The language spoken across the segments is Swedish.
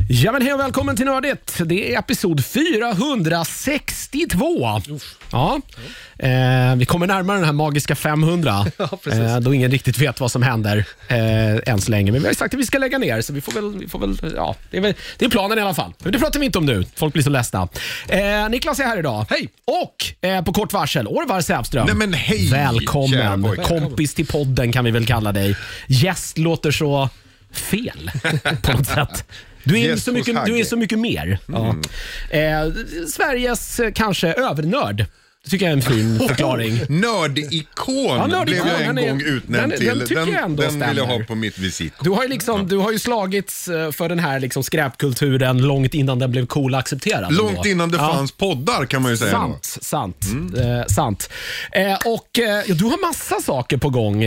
Ja, men hej och välkommen till Nördigt. Det är episod 462. Ja. Vi kommer närmare den här magiska 500. Ja, då ingen riktigt vet vad som händer än så länge. Men vi har sagt att vi ska lägga ner, så vi får väl ja, det är planen i alla fall. Men det pratar vi inte om nu. Folk blir så ledsna. Niklas är här idag. Hej. Och på kort varsel, Orvar Sävström. Nej, men hej. Välkommen. Kompis till podden kan vi väl kalla dig. Gäst låter så fel på något sätt. Du är så mycket mer. Ja. Sveriges kanske övernörd. Det tycker jag är en fin förklaring. Nördikon blev jag en gång utnämnd till. Den vill jag ha på mitt visit. Du har ju slagits för den här liksom skräpkulturen långt innan den blev cool och accepterad. Långt innan det fanns poddar, kan man ju säga. Sant. Du har massa saker på gång.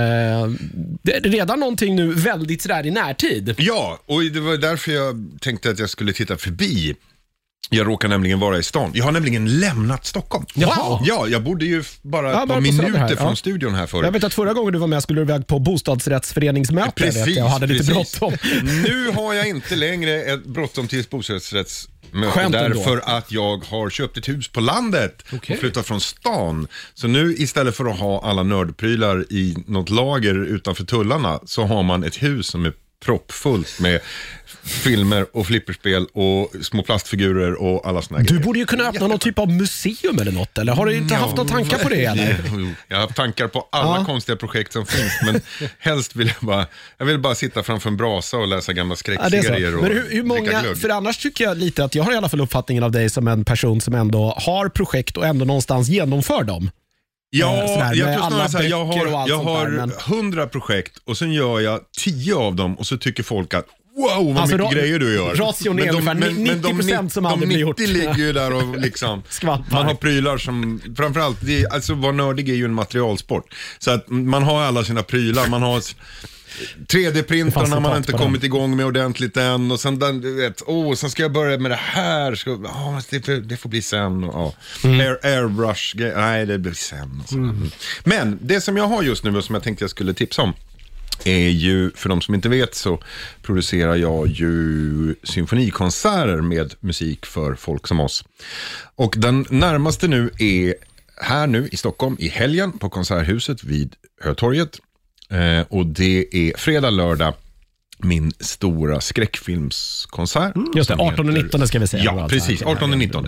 Det är redan någonting nu väldigt sådär i närtid. Ja, och det var därför jag tänkte att jag skulle titta förbi. Jag råkar nämligen vara i stan. Jag har nämligen lämnat Stockholm. Wow. Ja, jag bodde ju bara ett par minuter från studion här förut. Jag vet att förra gången du var med skulle du iväg på bostadsrättsföreningsmöte. Precis, jag hade lite bråttom. Nu har jag inte längre ett bråttom till bostadsrättsmöte. Skämt därför ändå. att jag har köpt ett hus på landet och flyttat från stan. Så nu istället för att ha alla nördprylar i något lager utanför tullarna, så har man ett hus som är proppfullt med filmer och flipperspel och små plastfigurer och alla såna grejer. Du borde ju kunna öppna någon typ av museum eller något, eller har du inte haft några tankar på det eller? Jag har haft tankar på alla konstiga projekt som finns, men helst vill jag vill bara sitta framför en brasa och läsa gamla skräckserier och men hur många, för annars tycker jag lite att jag har i alla fall uppfattningen av dig som en person som ändå har projekt och ändå någonstans genomför dem. Ja, jag tror snarare så här, jag har 100 projekt och sen gör jag 10 av dem och så tycker folk att wow, vad mycket grejer du gör. Ration är ungefär 90% som aldrig blir gjort. De 90 ligger ju där och liksom man har prylar som, framförallt, alltså vara nördig är ju en materialsport. Så att man har alla sina prylar, man har 3D-printarna man inte kommit igång med ordentligt än, och sen du vet, sen ska jag börja med det här, det får bli sen, airbrush, nej det blir sen. Men det som jag har just nu och som jag tänkte jag skulle tipsa om är ju, för de som inte vet så producerar jag ju symfonikonserter med musik för folk som oss. Och den närmaste nu är här nu i Stockholm i helgen på Konserthuset vid Hötorget. Och det är fredag, lördag min stora skräckfilmskonsert. Just det, 18 och 19 ska vi säga. Ja, precis, 18 och 19.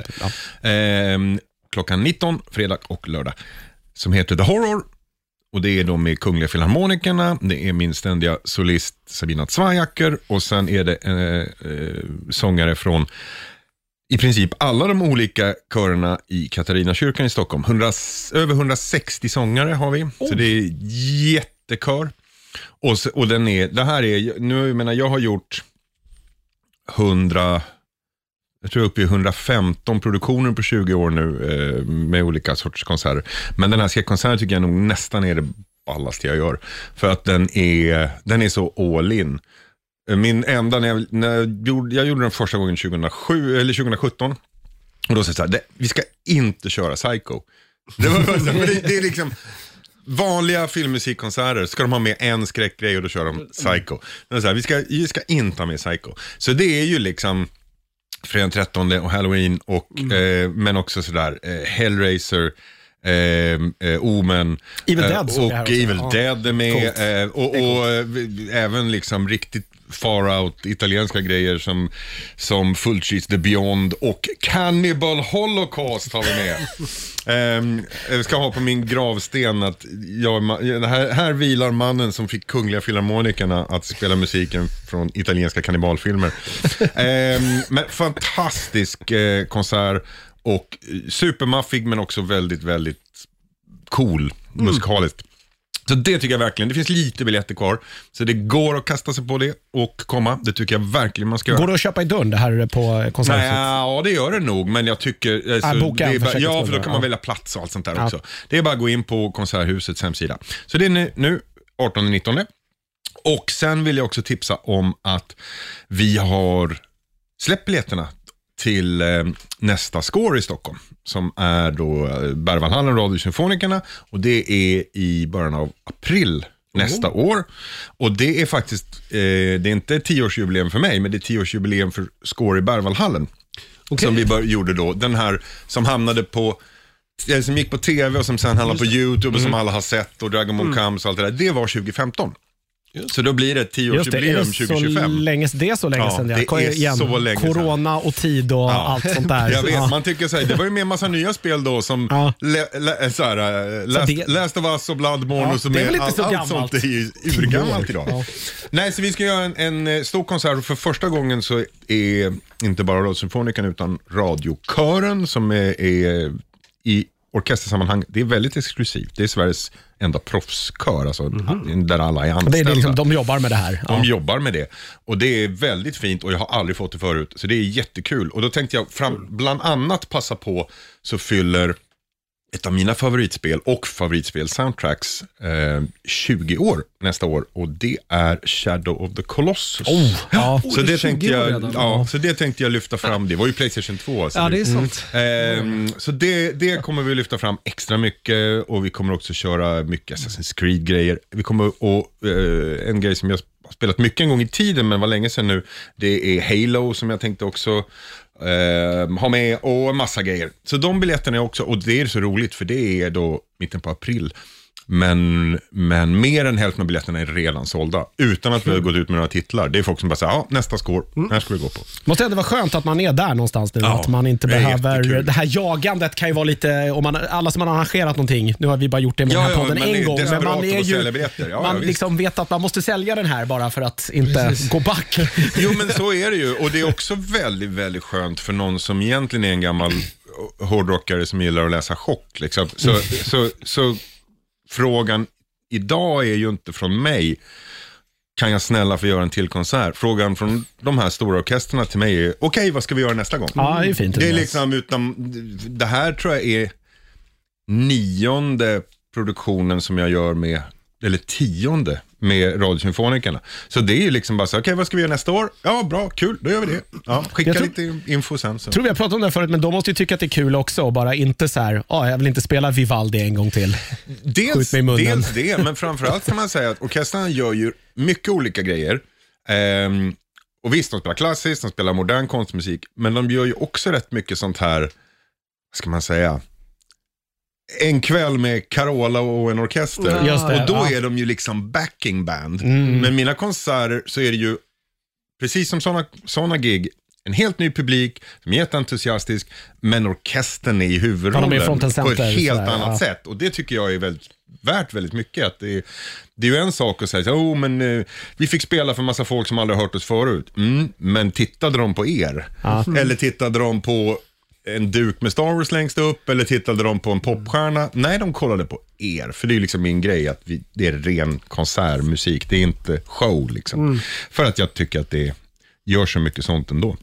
Klockan 19, fredag och lördag. Som heter The Horror. Och det är då med Kungliga Filharmonikerna. Det är min ständiga solist Sabina Zwajacker. Och sen är det sångare från i princip alla de olika körerna i Katarinakyrkan i Stockholm. Över 160 sångare har vi. Så det är jättekör. Och det här är, nu jag menar, jag har gjort 115 produktioner på 20 år nu med olika sorts konserter. Men den här skräckkonserten tycker jag nog nästan är det ballaste jag gör. För att den är så all in. Min enda, jag gjorde den första gången 2007 eller 2017. Och då sa jag så här, vi ska inte köra Psycho. Det är liksom vanliga filmmusikkonserter, ska de ha med en skräckgrej och då kör de Psycho. Det är så här, vi ska inte ha med Psycho. Så det är ju liksom fredag 13 och Halloween och men också sådär Hellraiser, Omen, Evil Dead och Evil Dead är med och även liksom riktigt far out italienska grejer som Full Cheese, The Beyond och Cannibal Holocaust har vi med. Jag ska ha på min gravsten att här vilar mannen som fick Kungliga Filharmonikerna att spela musiken från italienska kannibalfilmer. Men fantastisk konsert och supermaffig men också väldigt, väldigt cool musikaliskt. Så det tycker jag verkligen. Det finns lite biljetter kvar. Så det går att kasta sig på det och komma. Det tycker jag verkligen man ska göra. Går det att köpa i dörren det här på konserthuset? Ja, det gör det nog. Men jag tycker... för då kan man välja plats och allt sånt där också. Det är bara att gå in på Konserthusets hemsida. Så det är nu 18-19. Och sen vill jag också tipsa om att vi har släppt biljetterna till nästa Score i Stockholm. Som är då Berwaldhallen, Radiosymfonikerna. Och det är i början av april nästa år. Och det är faktiskt, det är inte 10-årsjubileum för mig, men det är 10-årsjubileum för Score i Berwaldhallen. Som vi gjorde då. Den här som hamnade på, som gick på tv och som sen hamnade på YouTube och som alla har sett och Dragon Ball Comes och allt det där. Det var 2025 Så då blir det 10-årsjubileum 2025. Det är så länge sedan. Det är så länge sedan. Corona och tid och allt sånt där. Jag vet, man tycker så här, det var ju med en massa nya spel då som Last of Us och Bloodborne och så med allt sånt är ju urgammalt idag. Nej, så vi ska göra en stor konsert och för första gången så är inte bara Radiosymfoniken utan radiokören som är i orkestersammanhang, det är väldigt exklusivt. Det är Sveriges enda proffskör, alltså, där alla är anställda. Det är liksom, de jobbar med det här. De jobbar med det. Och det är väldigt fint och jag har aldrig fått det förut. Så det är jättekul. Och då tänkte jag bland annat passa på så fyller ett av mina favoritspel och favoritspel-soundtracks 20 år nästa år. Och det är Shadow of the Colossus. Så det tänkte jag lyfta fram. Det var ju PlayStation 2. Ja, det är sant. Så det kommer vi lyfta fram extra mycket. Och vi kommer också köra mycket Assassin's Creed-grejer. Vi kommer en grej som jag har spelat mycket en gång i tiden, men var länge sedan nu. Det är Halo som jag tänkte också ha med och en massa grejer. Så de biljetterna är också, och det är så roligt för det är då mitten på april. Men mer än hälften av biljetterna är redan sålda utan att vi har gått ut med några titlar. Det är folk som bara säger, nästa Score, här ska vi gå på. Måste ändå vara skönt att man är där någonstans nu, att man inte behöver, det här jagandet kan ju vara lite, om alla som har arrangerat någonting, nu har vi bara gjort det med den här podden en gång, men man är ju, man liksom vet att man måste sälja den här bara för att inte gå back. Jo, men så är det ju, och det är också väldigt, väldigt skönt för någon som egentligen är en gammal hårdrockare som gillar att läsa chock liksom. Så frågan idag är ju inte från mig, kan jag snälla få göra en till konsert? Frågan från de här stora orkesterna till mig är, okej, vad ska vi göra nästa gång? Ja, det är fint. Det är liksom, det här tror jag är 9:e produktionen som jag gör med, eller 10:e med Radiosymfonikerna. Så det är ju liksom bara så, okej, vad ska vi göra nästa år? Ja, bra, kul, då gör vi det. Ja, skicka lite info sen. Så. Tror vi har pratat om det förut, men de måste ju tycka att det är kul också och bara inte så här, jag vill inte spela Vivaldi en gång till. Dels det, men framförallt kan man säga att orkestrarna gör ju mycket olika grejer. Och visst, de spelar klassiskt, de spelar modern konstmusik, men de gör ju också rätt mycket sånt här, vad ska man säga, en kväll med Carola och en orkester. Just det, och då är de ju liksom backing band. Men mina konserter så är det ju precis som såna gig, en helt ny publik som är jätteentusiastisk, men orkestern är i huvudrollen på ett helt annat sätt. Och det tycker jag är värt väldigt mycket. Att det är ju en sak att säga, men vi fick spela för en massa folk som aldrig hört oss förut. Men tittade de på er? Eller tittade de på en duk med Star Wars längst upp, eller tittade de på en popstjärna? Nej, de kollade på er, för det är liksom min grej att det är ren konsertmusik, det är inte show liksom. För att jag tycker att det gör så mycket sånt ändå.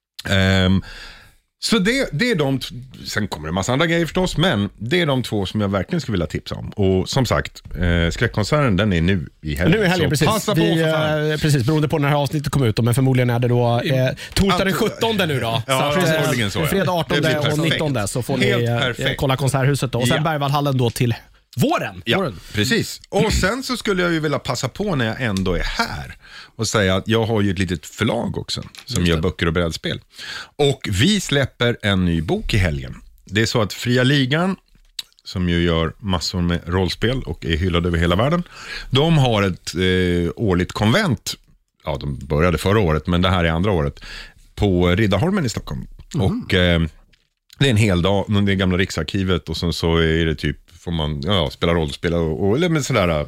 Så det är de, sen kommer det en massa andra grejer förstås, men det är de två som jag verkligen skulle vilja tipsa om. Och som sagt, skräckkonserten, den är nu i helgen. Nu i helgen, precis. Passa på precis, beroende på när det här avsnittet kommer ut, men förmodligen är det då torsdag den 17 nu då. Ja, så fredag 18 och 19 så får ni kolla Konserthuset då. Och sen Berwaldhallen då till våren. Ja, precis. Och sen så skulle jag ju vilja passa på när jag ändå är här och säga att jag har ju ett litet förlag också som gör böcker och brädspel. Och vi släpper en ny bok i helgen. Det är så att Fria Ligan, som ju gör massor med rollspel och är hyllade över hela världen, de har ett årligt konvent. Ja, de började förra året, men det här är andra året på Riddarholmen i Stockholm. Och det är en hel dag, det är gamla Riksarkivet, och sen så är det typ, får man spela rollspel och eller med sådär,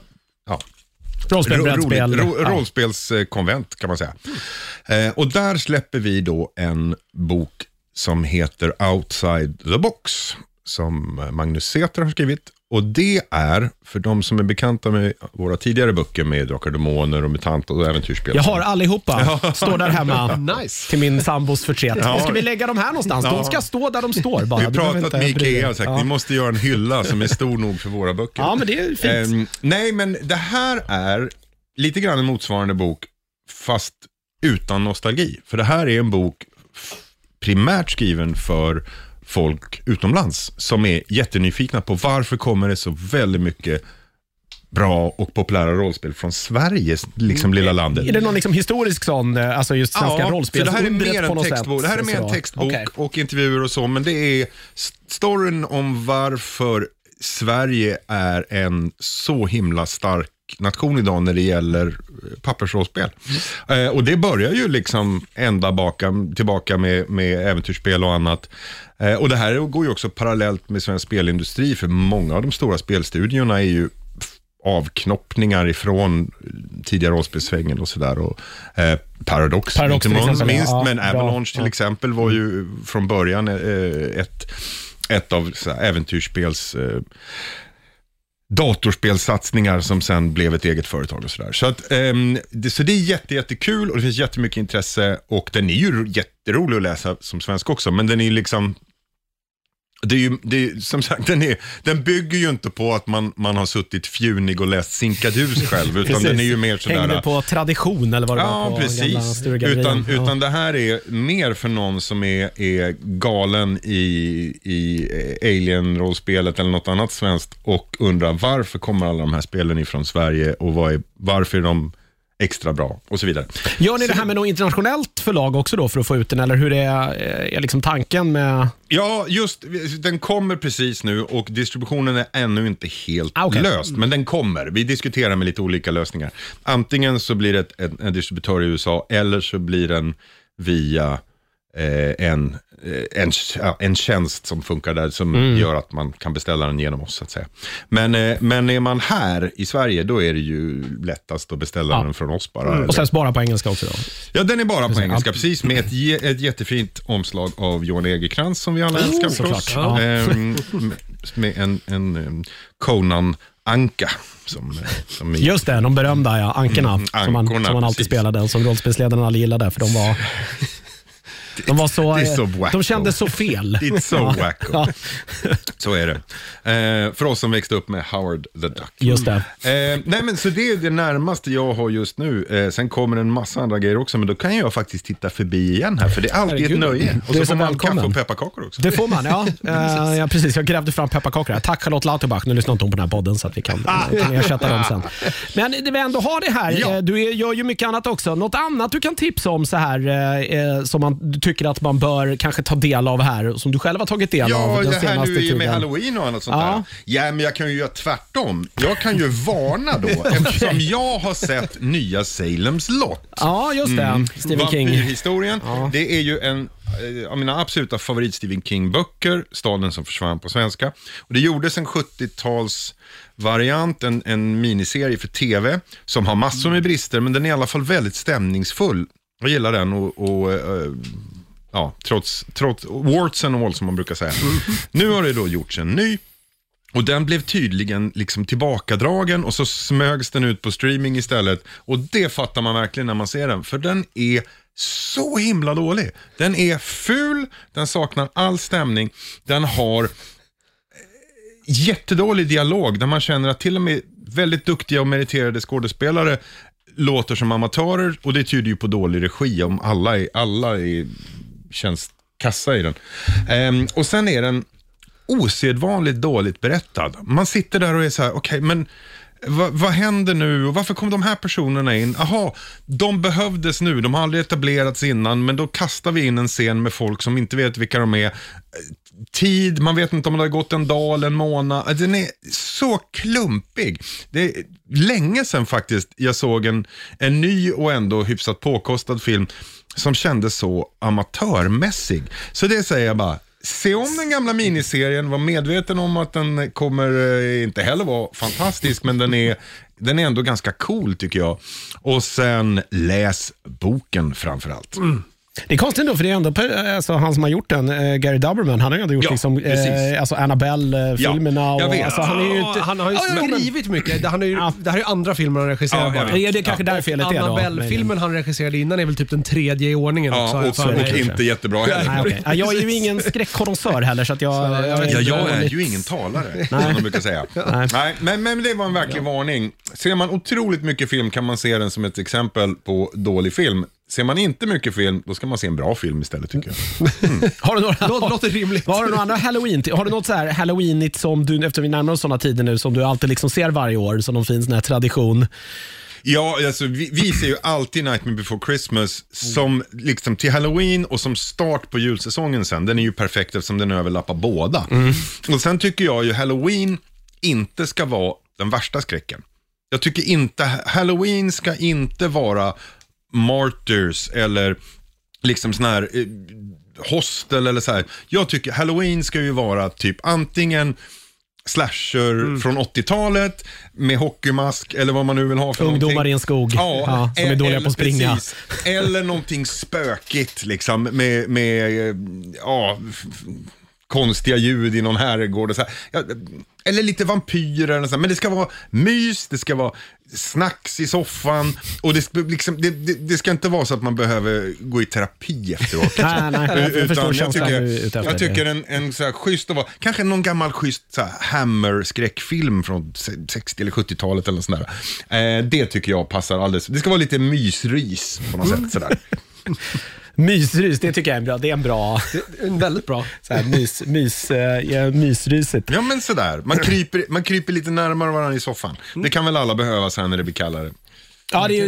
rollspelskonvent kan man säga. Och där släpper vi då en bok som heter Outside the Box, som Magnus Säter har skrivit. Och det är, för de som är bekanta med våra tidigare böcker med Drakar och Demoner och Mutant och äventyrsspel. Jag har allihopa, står där hemma till min sambos förtret. Ja. Ska vi lägga de här någonstans? De ska stå där de står bara. Vi har pratat med Ikea och sagt, ni måste göra en hylla som är stor nog för våra böcker. Ja, men det är fint. Nej, men det här är lite grann en motsvarande bok, fast utan nostalgi. För det här är en bok primärt skriven för folk utomlands som är jättenyfikna på varför kommer det så väldigt mycket bra och populära rollspel från Sveriges liksom lilla landet. Är det någon liksom historisk sån, alltså just svenska rollspel? Det här är mer en textbok, och intervjuer och så, men det är storyn om varför Sverige är en så himla stark nation idag när det gäller pappersrollspel. Och det börjar ju liksom tillbaka med äventyrsspel och annat. Och det här går ju också parallellt med svensk spelindustri, för många av de stora spelstudiorna är ju avknoppningar ifrån tidigare rollspelsvängen och sådär. Och Paradox inte minst, men Avalanche till exempel var ju från början ett av äventyrsspels datorspelsatsningar som sen blev ett eget företag och sådär. Så det är jättekul och det finns jättemycket intresse, och den är ju jätterolig att läsa som svensk också, men den är liksom som sagt, den bygger ju inte på att man har suttit fjunig och läst Sinkadus själv, utan den är ju mer sådär... Hängde på tradition eller vad det var på precis. Utan det här är mer för någon som är galen i Alien-rollspelet eller något annat svenskt och undrar varför kommer alla de här spelen ifrån Sverige och varför är de extra bra och så vidare. Gör ni det här med något internationellt förlag också då för att få ut den, eller hur är liksom tanken med... Ja, just den kommer precis nu och distributionen är ännu inte helt löst, men den kommer. Vi diskuterar med lite olika lösningar. Antingen så blir det en distributör i USA eller så blir den via en tjänst som funkar där som gör att man kan beställa den genom oss så att säga. Men är man här i Sverige, då är det ju lättast att beställa den från oss bara. Och sen bara på engelska också då? Ja, den är bara på engelska, precis, med ett jättefint omslag av Johan Egerkrans som vi alla älskar förstås. Med en Conan-anka. Som just det, de berömda ankorna som man alltid spelade, som rollspelsledarna alla gillade, för de var... De var så de kände så fel. It's so wacko. Så är det. För oss som växte upp med Howard the Duck. Just det. Nej, men så det är det närmaste jag har just nu. Sen kommer en massa andra grejer också, men då kan jag faktiskt titta förbi igen här, för det är alltid ett nöje. Och så får man kaffe och pepparkakor också. Det får man, ja. Precis, jag grävde fram pepparkakor. Tack Charlotte Lauterbach, nu lyssnar inte hon på den här podden så att vi kan ersätta dem sen. Men det vi ändå har det här, du gör ju mycket annat också. Något annat du kan tipsa om så här som man tycker att man bör kanske ta del av här, som du själv har tagit del av den senaste tiden? Ja, det här nu med Halloween och annat sånt där. Ja, men jag kan ju göra tvärtom. Jag kan ju varna då, eftersom jag har sett nya Salems Lot. Ja, just det. Stephen King. Vampyrhistorien. Det är ju en av mina absoluta favorit Stephen King-böcker, Staden som försvann på svenska. Och det gjordes en 70-tals variant, en miniserie för tv som har massor med brister, men den är i alla fall väldigt stämningsfull. Jag gillar den och trots warts and all som man brukar säga. Nu har det då gjorts en ny och den blev tydligen liksom tillbakadragen och så smögs den ut på streaming istället, och det fattar man verkligen när man ser den, för den är så himla dålig. Den är ful, den saknar all stämning, den har jättedålig dialog där man känner att till och med väldigt duktiga och meriterade skådespelare låter som amatörer, och det tyder ju på dålig regi om alla känns kassa i den. Och sen är den osedvanligt dåligt berättad. Man sitter där och är så här, okej, men vad händer nu? Och varför kom de här personerna in? Aha, de behövdes nu. De har aldrig etablerats innan, men då kastar vi in en scen med folk som inte vet vilka de är. Tid, man vet inte om det har gått en dag eller en månad. Den är så klumpig. Det är länge sedan faktiskt jag såg en ny och ändå hyfsat påkostad film som kändes så amatörmässig. Så det säger jag bara, se om den gamla miniserien, var medveten om att den kommer inte heller vara fantastisk, men den är ändå ganska cool tycker jag. Och sen läs boken framförallt. Det är konstigt ändå, för det är ändå han som har gjort den, Gary Dauberman, han har ju ändå gjort Annabelle-filmerna. Han har ju skrivit mycket. Det här är ju andra filmer han regisserar bara. Det är kanske där felet är då. Annabelle-filmen han regisserade innan är väl typ den 3:e i ordningen också. Och inte jättebra heller. Jag är ju ingen skräckkonnonsör heller, så att jag är ju ingen talare, som de brukar säga. Nej, men det var en verklig varning. Ser man otroligt mycket film kan man se den som ett exempel på dålig film. ser man inte mycket film, då ska man se en bra film istället, tycker jag. Har du några, låter rimligt. Har du några andra Halloween? Har du något så här Halloweenigt som du, efter vi närmar oss sådana tider nu, som du alltid liksom ser varje år, som någon fin sån här tradition? Ja, alltså vi ser ju alltid Nightmare Before Christmas som liksom till Halloween och som start på julsäsongen sen. Den är ju perfekt eftersom den överlappar båda. Och sen tycker jag ju Halloween inte ska vara den värsta skräcken. Jag tycker inte, Halloween ska inte vara Martyrs eller liksom sån här Hostel eller så här. Jag tycker Halloween ska ju vara typ antingen slasher från 80-talet med hockeymask eller vad man nu vill ha för ungdomar någonting. I en skog, som är dåliga på att springa. Precis. Eller någonting spökigt liksom med konstiga ljud i någon herrgård och så här. Ja, eller lite vampyrer eller så här. Men det ska vara mys, det ska vara snacks i soffan och det ska inte vara så att man behöver gå i terapi efteråt. Nej, utan jag tycker en så här schysst att vara, kanske någon gammal schysst så här Hammer-skräckfilm från 60 eller 70-talet eller sånt där. Det tycker jag passar alldeles. Det ska vara lite mysrys på något sätt sådär. Mysrys, det tycker jag är bra. Det är en väldigt bbra. Så här, mysrysigt. Ja, men sådär. Man kryper lite närmare varandra i soffan. Det kan väl alla behöva sen när det blir kallare. Ja, det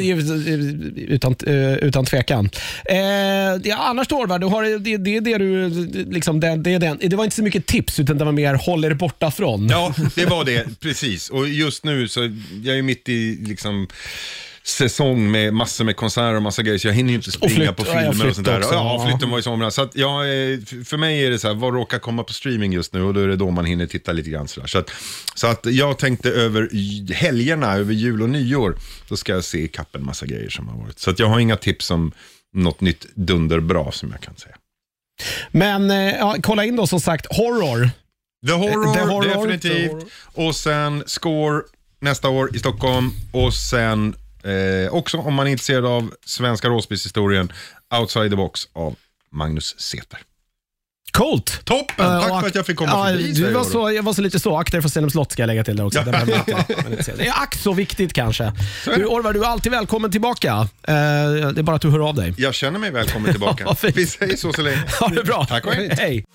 är utan tvekan. Annars Torvald, du har det du liksom det var inte så mycket tips utan det var mer håller borta från. Ja, det var det precis. Och just nu så jag är mitt i liksom säsong med massor med konserter och massa grejer, så jag hinner ju inte springa på filmer och sånt där. Ja, flytten var i somras. Så att för mig är det så här, vad råkar komma på streaming just nu, och då är det då man hinner titta lite grann sådär. Så att jag tänkte över helgerna, över jul och nyår, då ska jag se i kappen massa grejer som har varit. Så att jag har inga tips om något nytt dunderbra som jag kan säga. Men kolla in då som sagt horror. The horror definitivt. Och sen Score nästa år i Stockholm, och sen också om man är intresserad av svenska rollspelshistorien, Outside the Box av Magnus Säter. Coolt! Toppen! Tack för att jag fick komma förbi. Jag var så lite så akter för Stenum slott, ska jag lägga till där också. Det är så viktigt kanske. Orvar, du är alltid välkommen tillbaka. Det är bara att du hör av dig. Jag känner mig välkommen tillbaka. Vi säger så länge. Ha det bra. Tack och hej.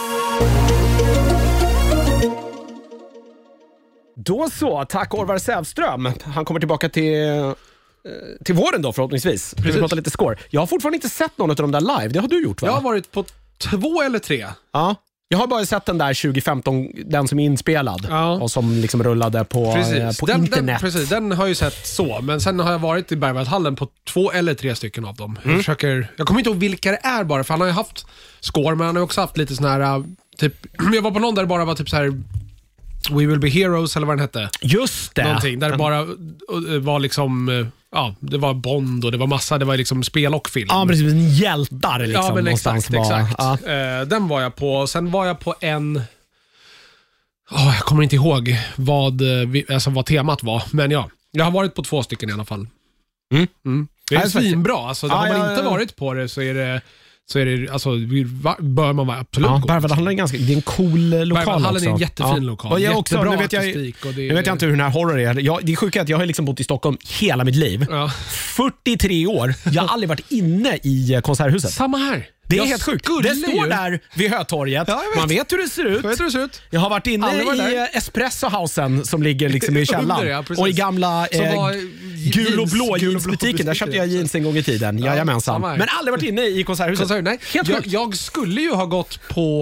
Då så, tack Orvar Sävström. Han kommer tillbaka till våren då förhoppningsvis. Vi pratar lite Score. Jag har fortfarande inte sett någon av dem där live. Det har du gjort, va? Jag har varit på 2 eller 3. Ja. Jag har bara sett den där 2015, den som är inspelad och som liksom rullade på internet. Precis, den har jag ju sett så. Men sen har jag varit i Bergvallhallen på 2 eller 3 stycken av dem. Jag kommer inte ihåg vilka det är bara, för han har ju haft Score, men han har också haft lite sån här typ, jag var på någon där det bara var typ så här We Will Be Heroes eller vad den hette. Just det. Någonting där det bara var liksom det var Bond och det var massa, det var liksom spel och film. Ja, precis, hjältar liksom. Ja, men exakt. Ja. Den var jag på. Sen var jag på en jag kommer inte ihåg vad temat var, men jag har varit på 2 stycken i alla fall. Det är svinbra. Alltså, har man inte varit på det så är det alltså, bör man vara absolut gå. Bergvallhallen är en cool lokal. Bergvallhallen är en jättefin lokal. Och jag jättebra också, artistik. Nu vet jag inte hur den här horror är. Det är sjukt att jag har liksom bott i Stockholm hela mitt liv. 43 år. Jag har aldrig varit inne i konserthuset. Samma här. Det är helt sjukt. Det står där vid Hötorget. Man vet hur det ser ut. Jag har varit inne i Espresso-housen som ligger liksom i källaren. Och i gamla gul och blå jeansbutiken. Där köpte jag jeans en gång i tiden. Jajamensan. Men aldrig varit inne i konserthuset. Nej. Jag skulle ju ha gått på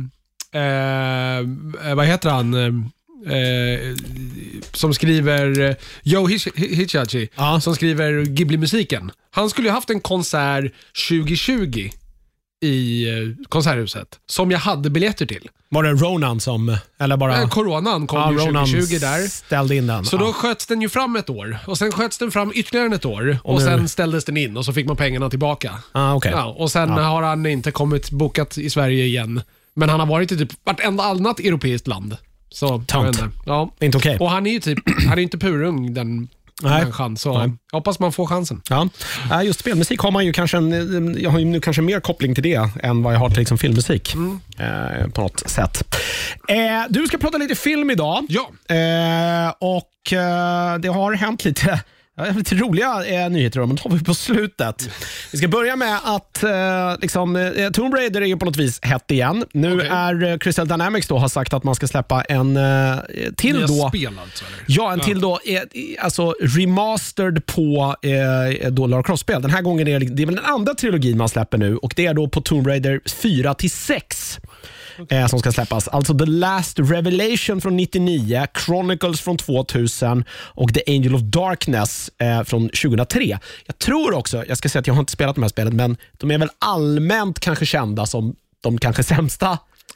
vad heter han? Som skriver Joe Hisaishi, som skriver Ghibli-musiken. Han skulle ju haft en konsert 2020 i konserthuset som jag hade biljetter till. Var det Ronan som, eller bara Coronan kom ju 2020 där. Ställde in den. Så då sköts den ju fram ett år och sen sköts den fram ytterligare ett år och sen ställdes den in och så fick man pengarna tillbaka. Okay. Och sen har han inte kommit bokat i Sverige igen. Men han har varit i typ vartenda annat europeiskt land. Så inte okej. Och han är ju typ han är inte purung den människan, så jag hoppas man får chansen. Ja, just spelmusik har man ju kanske jag har ju nu kanske mer koppling till det än vad jag har till liksom filmmusik på något sätt. Du ska prata lite film idag. Ja. Och det har hänt lite. Lite roliga nyheter då, men då har vi på slutet. Vi ska börja med att Tomb Raider är ju på något vis hett igen. Nu är Crystal Dynamics då har sagt att man ska släppa en till nya då. Spel alltså, eller? Ja, en till då alltså remastered på då Lara Croft-spel. Den här gången är det väl den andra trilogin man släpper nu, och det är då på Tomb Raider 4-6. Som ska släppas. Alltså The Last Revelation från 99, Chronicles från 2000 och The Angel of Darkness från 2003. Jag tror också, jag ska säga att jag har inte spelat de här spelen, men de är väl allmänt kanske kända som de kanske sämsta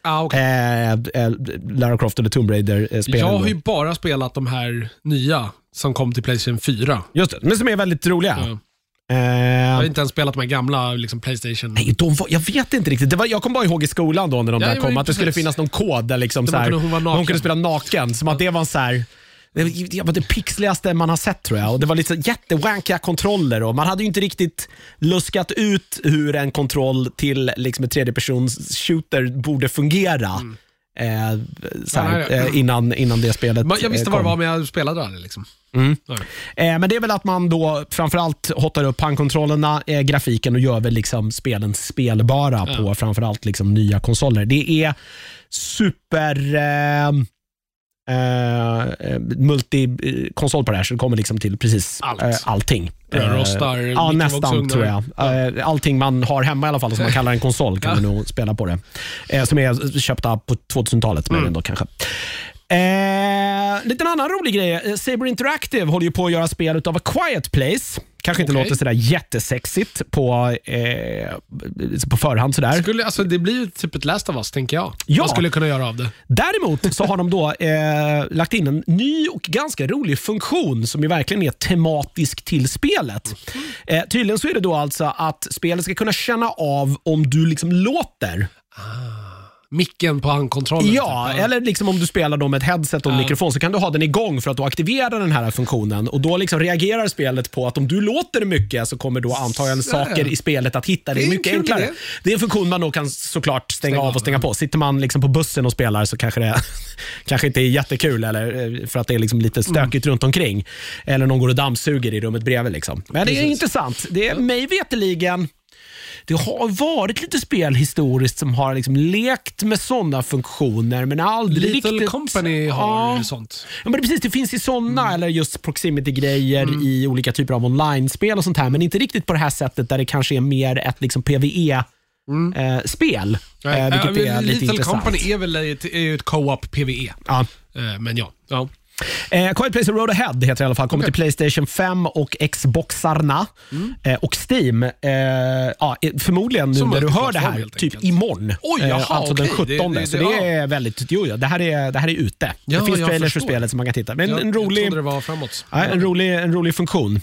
Lara Croft eller Tomb Raider-spelen. Jag har ju bara spelat de här nya som kom till PlayStation 4. Just det, men som är väldigt roliga. Ja. Jag har inte ens spelat de här gamla PlayStation. Nej, jag vet inte riktigt. Jag kom bara ihåg i skolan då när de där kom att det skulle finnas någon kod där liksom, så här, hon kunde spela naken. Som att det var så här, det var det pixligaste man har sett, tror jag. Och det var lite jättewankiga kontroller och man hade ju inte riktigt luskat ut hur en kontroll till liksom en tredjepersons shooter borde fungera. Innan det spelet jag visste vad det var, men jag spelade det liksom. Men det är väl att man då framförallt hotar upp handkontrollerna, grafiken, och gör väl liksom spelen spelbara på framförallt liksom nya konsoler. Det är super multi-konsol på det här, så det kommer liksom till precis allting. Rostar, ja, nästan tror jag. Allting man har hemma i alla fall som man kallar en konsol kan man nog spela på det. Som är köpta på 2000-talet med då kanske. Lite annan rolig grej. Saber Interactive håller ju på att göra spel av A Quiet Place. Kanske inte låter sådär jättesexigt på förhand sådär. Det blir ju typ ett Last of Us, tänker jag. Ja. Man skulle kunna göra av det. Däremot så har de då lagt in en ny och ganska rolig funktion som ju verkligen är tematisk till spelet. Tydligen så är det då alltså att spelet ska kunna känna av om du liksom låter. Micken på handkontrollen. Ja, typ. Eller liksom om du spelar då med ett headset och en mikrofon, så kan du ha den igång för att då aktivera den här funktionen. Och då liksom reagerar spelet på att om du låter mycket så kommer då antagligen saker i spelet att hitta det mycket enklare. Det är en funktion man då kan såklart stänga av och stänga på. Sitter man liksom på bussen och spelar så kanske det kanske inte är jättekul, eller för att det är liksom lite stökigt runt omkring. Eller någon går och dammsuger i rummet bredvid liksom. Men det är intressant. Det är mig veteligen. Det har varit lite spel historiskt som har liksom lekt med sådana funktioner, men aldrig Little riktigt. Company har sånt. Ja, men precis, det finns i sådana eller just proximity-grejer i olika typer av online-spel och sånt här, men inte riktigt på det här sättet där det kanske är mer ett liksom PvE-spel. Vilket är lite Little intressant. Company är väl ett co-op PvE. Ja. Men ja. Quiet Place Road Ahead heter det i alla fall. Kommer till PlayStation 5 och Xboxarna och Steam. Förmodligen nu när du hör det här typ imorgon. Alltså den 17. Så det är väldigt... det här är ute. Det finns trailers för spelet som man kan titta. Men en rolig... Jag trodde det var framåt. En rolig funktion.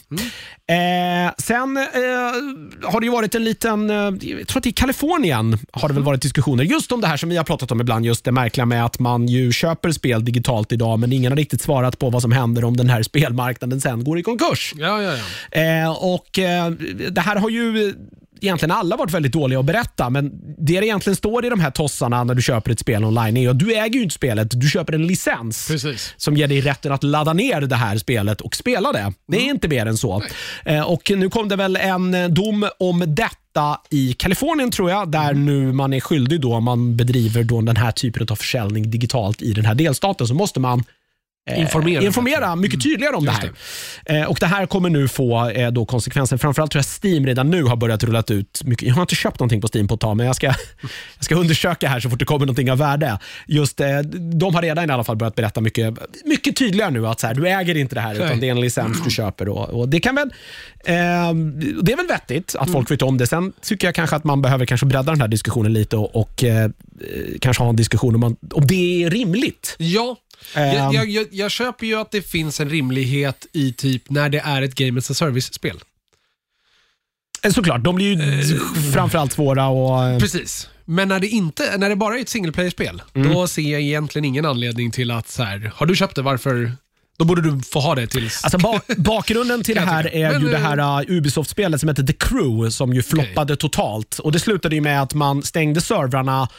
Sen har det ju varit en liten... jag tror att i Kalifornien har det väl varit diskussioner just om det här som vi har pratat om ibland. Just det märkliga med att man ju köper spel digitalt idag, men ingen har riktigt svarat på vad som händer om den här spelmarknaden sen går i konkurs. Och det här har ju egentligen alla varit väldigt dåliga att berätta, men det egentligen står i de här tossarna när du köper ett spel online är att du äger ju inte spelet, du köper en licens. Precis. Som ger dig rätten att ladda ner det här spelet och spela det. Det är inte mer än så. Och nu kom det väl en dom om detta i Kalifornien, tror jag, där nu man är skyldig då, om man bedriver då den här typen av försäljning digitalt i den här delstaten, så måste man informera mycket tydligare om det här. Och det här kommer nu få då konsekvenser. Framförallt tror jag Steam redan nu har börjat rulla ut mycket. Jag har inte köpt någonting på Steam på ett tag, men jag ska undersöka här så fort det kommer någonting av värde. Just de har redan i alla fall börjat berätta mycket tydligare nu att så här, du äger inte det här utan det är en licens du köper då. Och det kan väl det är väl vettigt att folk vet om det. Sen tycker jag kanske att man behöver kanske bredda den här diskussionen lite och kanske ha en diskussion om det är rimligt. Ja. Jag köper ju att det finns en rimlighet i typ när det är ett Game as a Service-spel. Såklart, de blir ju framförallt svåra och... Precis. Men när det bara är ett single-player-spel, då ser jag egentligen ingen anledning till att så här, har du köpt det, varför... Då borde du få ha det tills... Alltså bakgrunden till det här är ju det här Ubisoft-spelet som heter The Crew, som ju floppade totalt. Och det slutade ju med att man stängde servrarna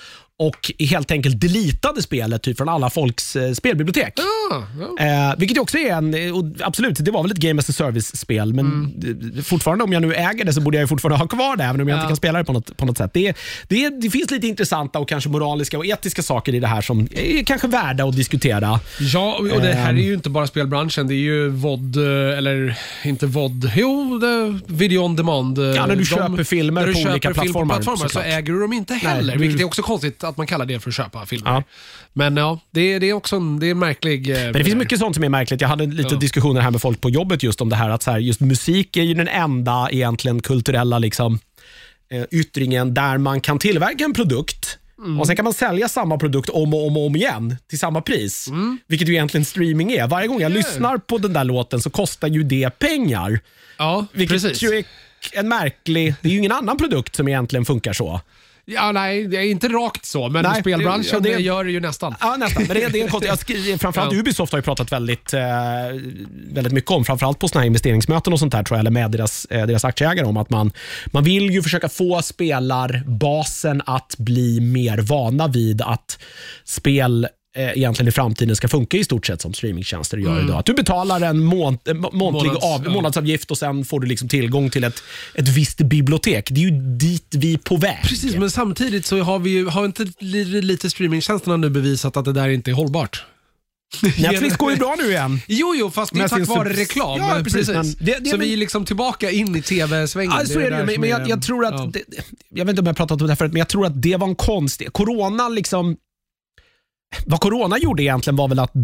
och helt enkelt deletade spelet typ från alla folks spelbibliotek. Vilket också är absolut, det var väl ett Game as a Service-spel, men fortfarande om jag nu äger det så borde jag fortfarande ha kvar det, även om jag inte kan spela det på något sätt. Det finns lite intressanta och kanske moraliska och etiska saker i det här som är kanske värda att diskutera. Ja, och det här är ju inte bara spelbranschen, det är ju VOD, eller inte VOD, video on demand. Ja, när du köper filmer på olika plattformar så äger du dem inte heller, vilket är också konstigt att man kallar det för att köpa filmer. Ja. Men ja, det är också det är märklig. Men det finns mycket sånt som är märkligt. Jag hade lite diskussioner här med folk på jobbet just om det här, att så här, just musik är ju den enda egentligen kulturella liksom, yttringen där man kan tillverka en produkt och sen kan man sälja samma produkt om och om igen till samma pris. Vilket ju egentligen streaming är. Varje gång jag lyssnar på den där låten så kostar ju det pengar. Ja, vilket precis. Ju är en märklig, det är ju ingen annan produkt som egentligen funkar så. Ja, nej, det är inte rakt så, men spelbranschen det gör det ju nästan. Ja, nästan. Men det är konstigt. Framförallt Ubisoft har ju pratat väldigt mycket om, framförallt på såna här investeringsmöten och sånt här, tror jag, eller med deras aktieägare, om att man vill ju försöka få spelarbasen att bli mer vana vid att spel egentligen i framtiden ska funka i stort sett som streamingtjänster gör idag. Att du betalar en månadsavgift och sen får du liksom tillgång till ett visst bibliotek. Det är ju dit vi är på väg. Precis, men samtidigt så har inte lite streamingtjänsterna nu bevisat att det där inte är hållbart. Netflix går ju bra nu igen. Jo, fast det är tack vare reklam. Ja, precis. Så vi är liksom tillbaka in i tv-svängen. Alltså men jag tror att jag vet inte om jag pratat om det förut, men jag tror att det var en konstig vad corona gjorde egentligen var väl att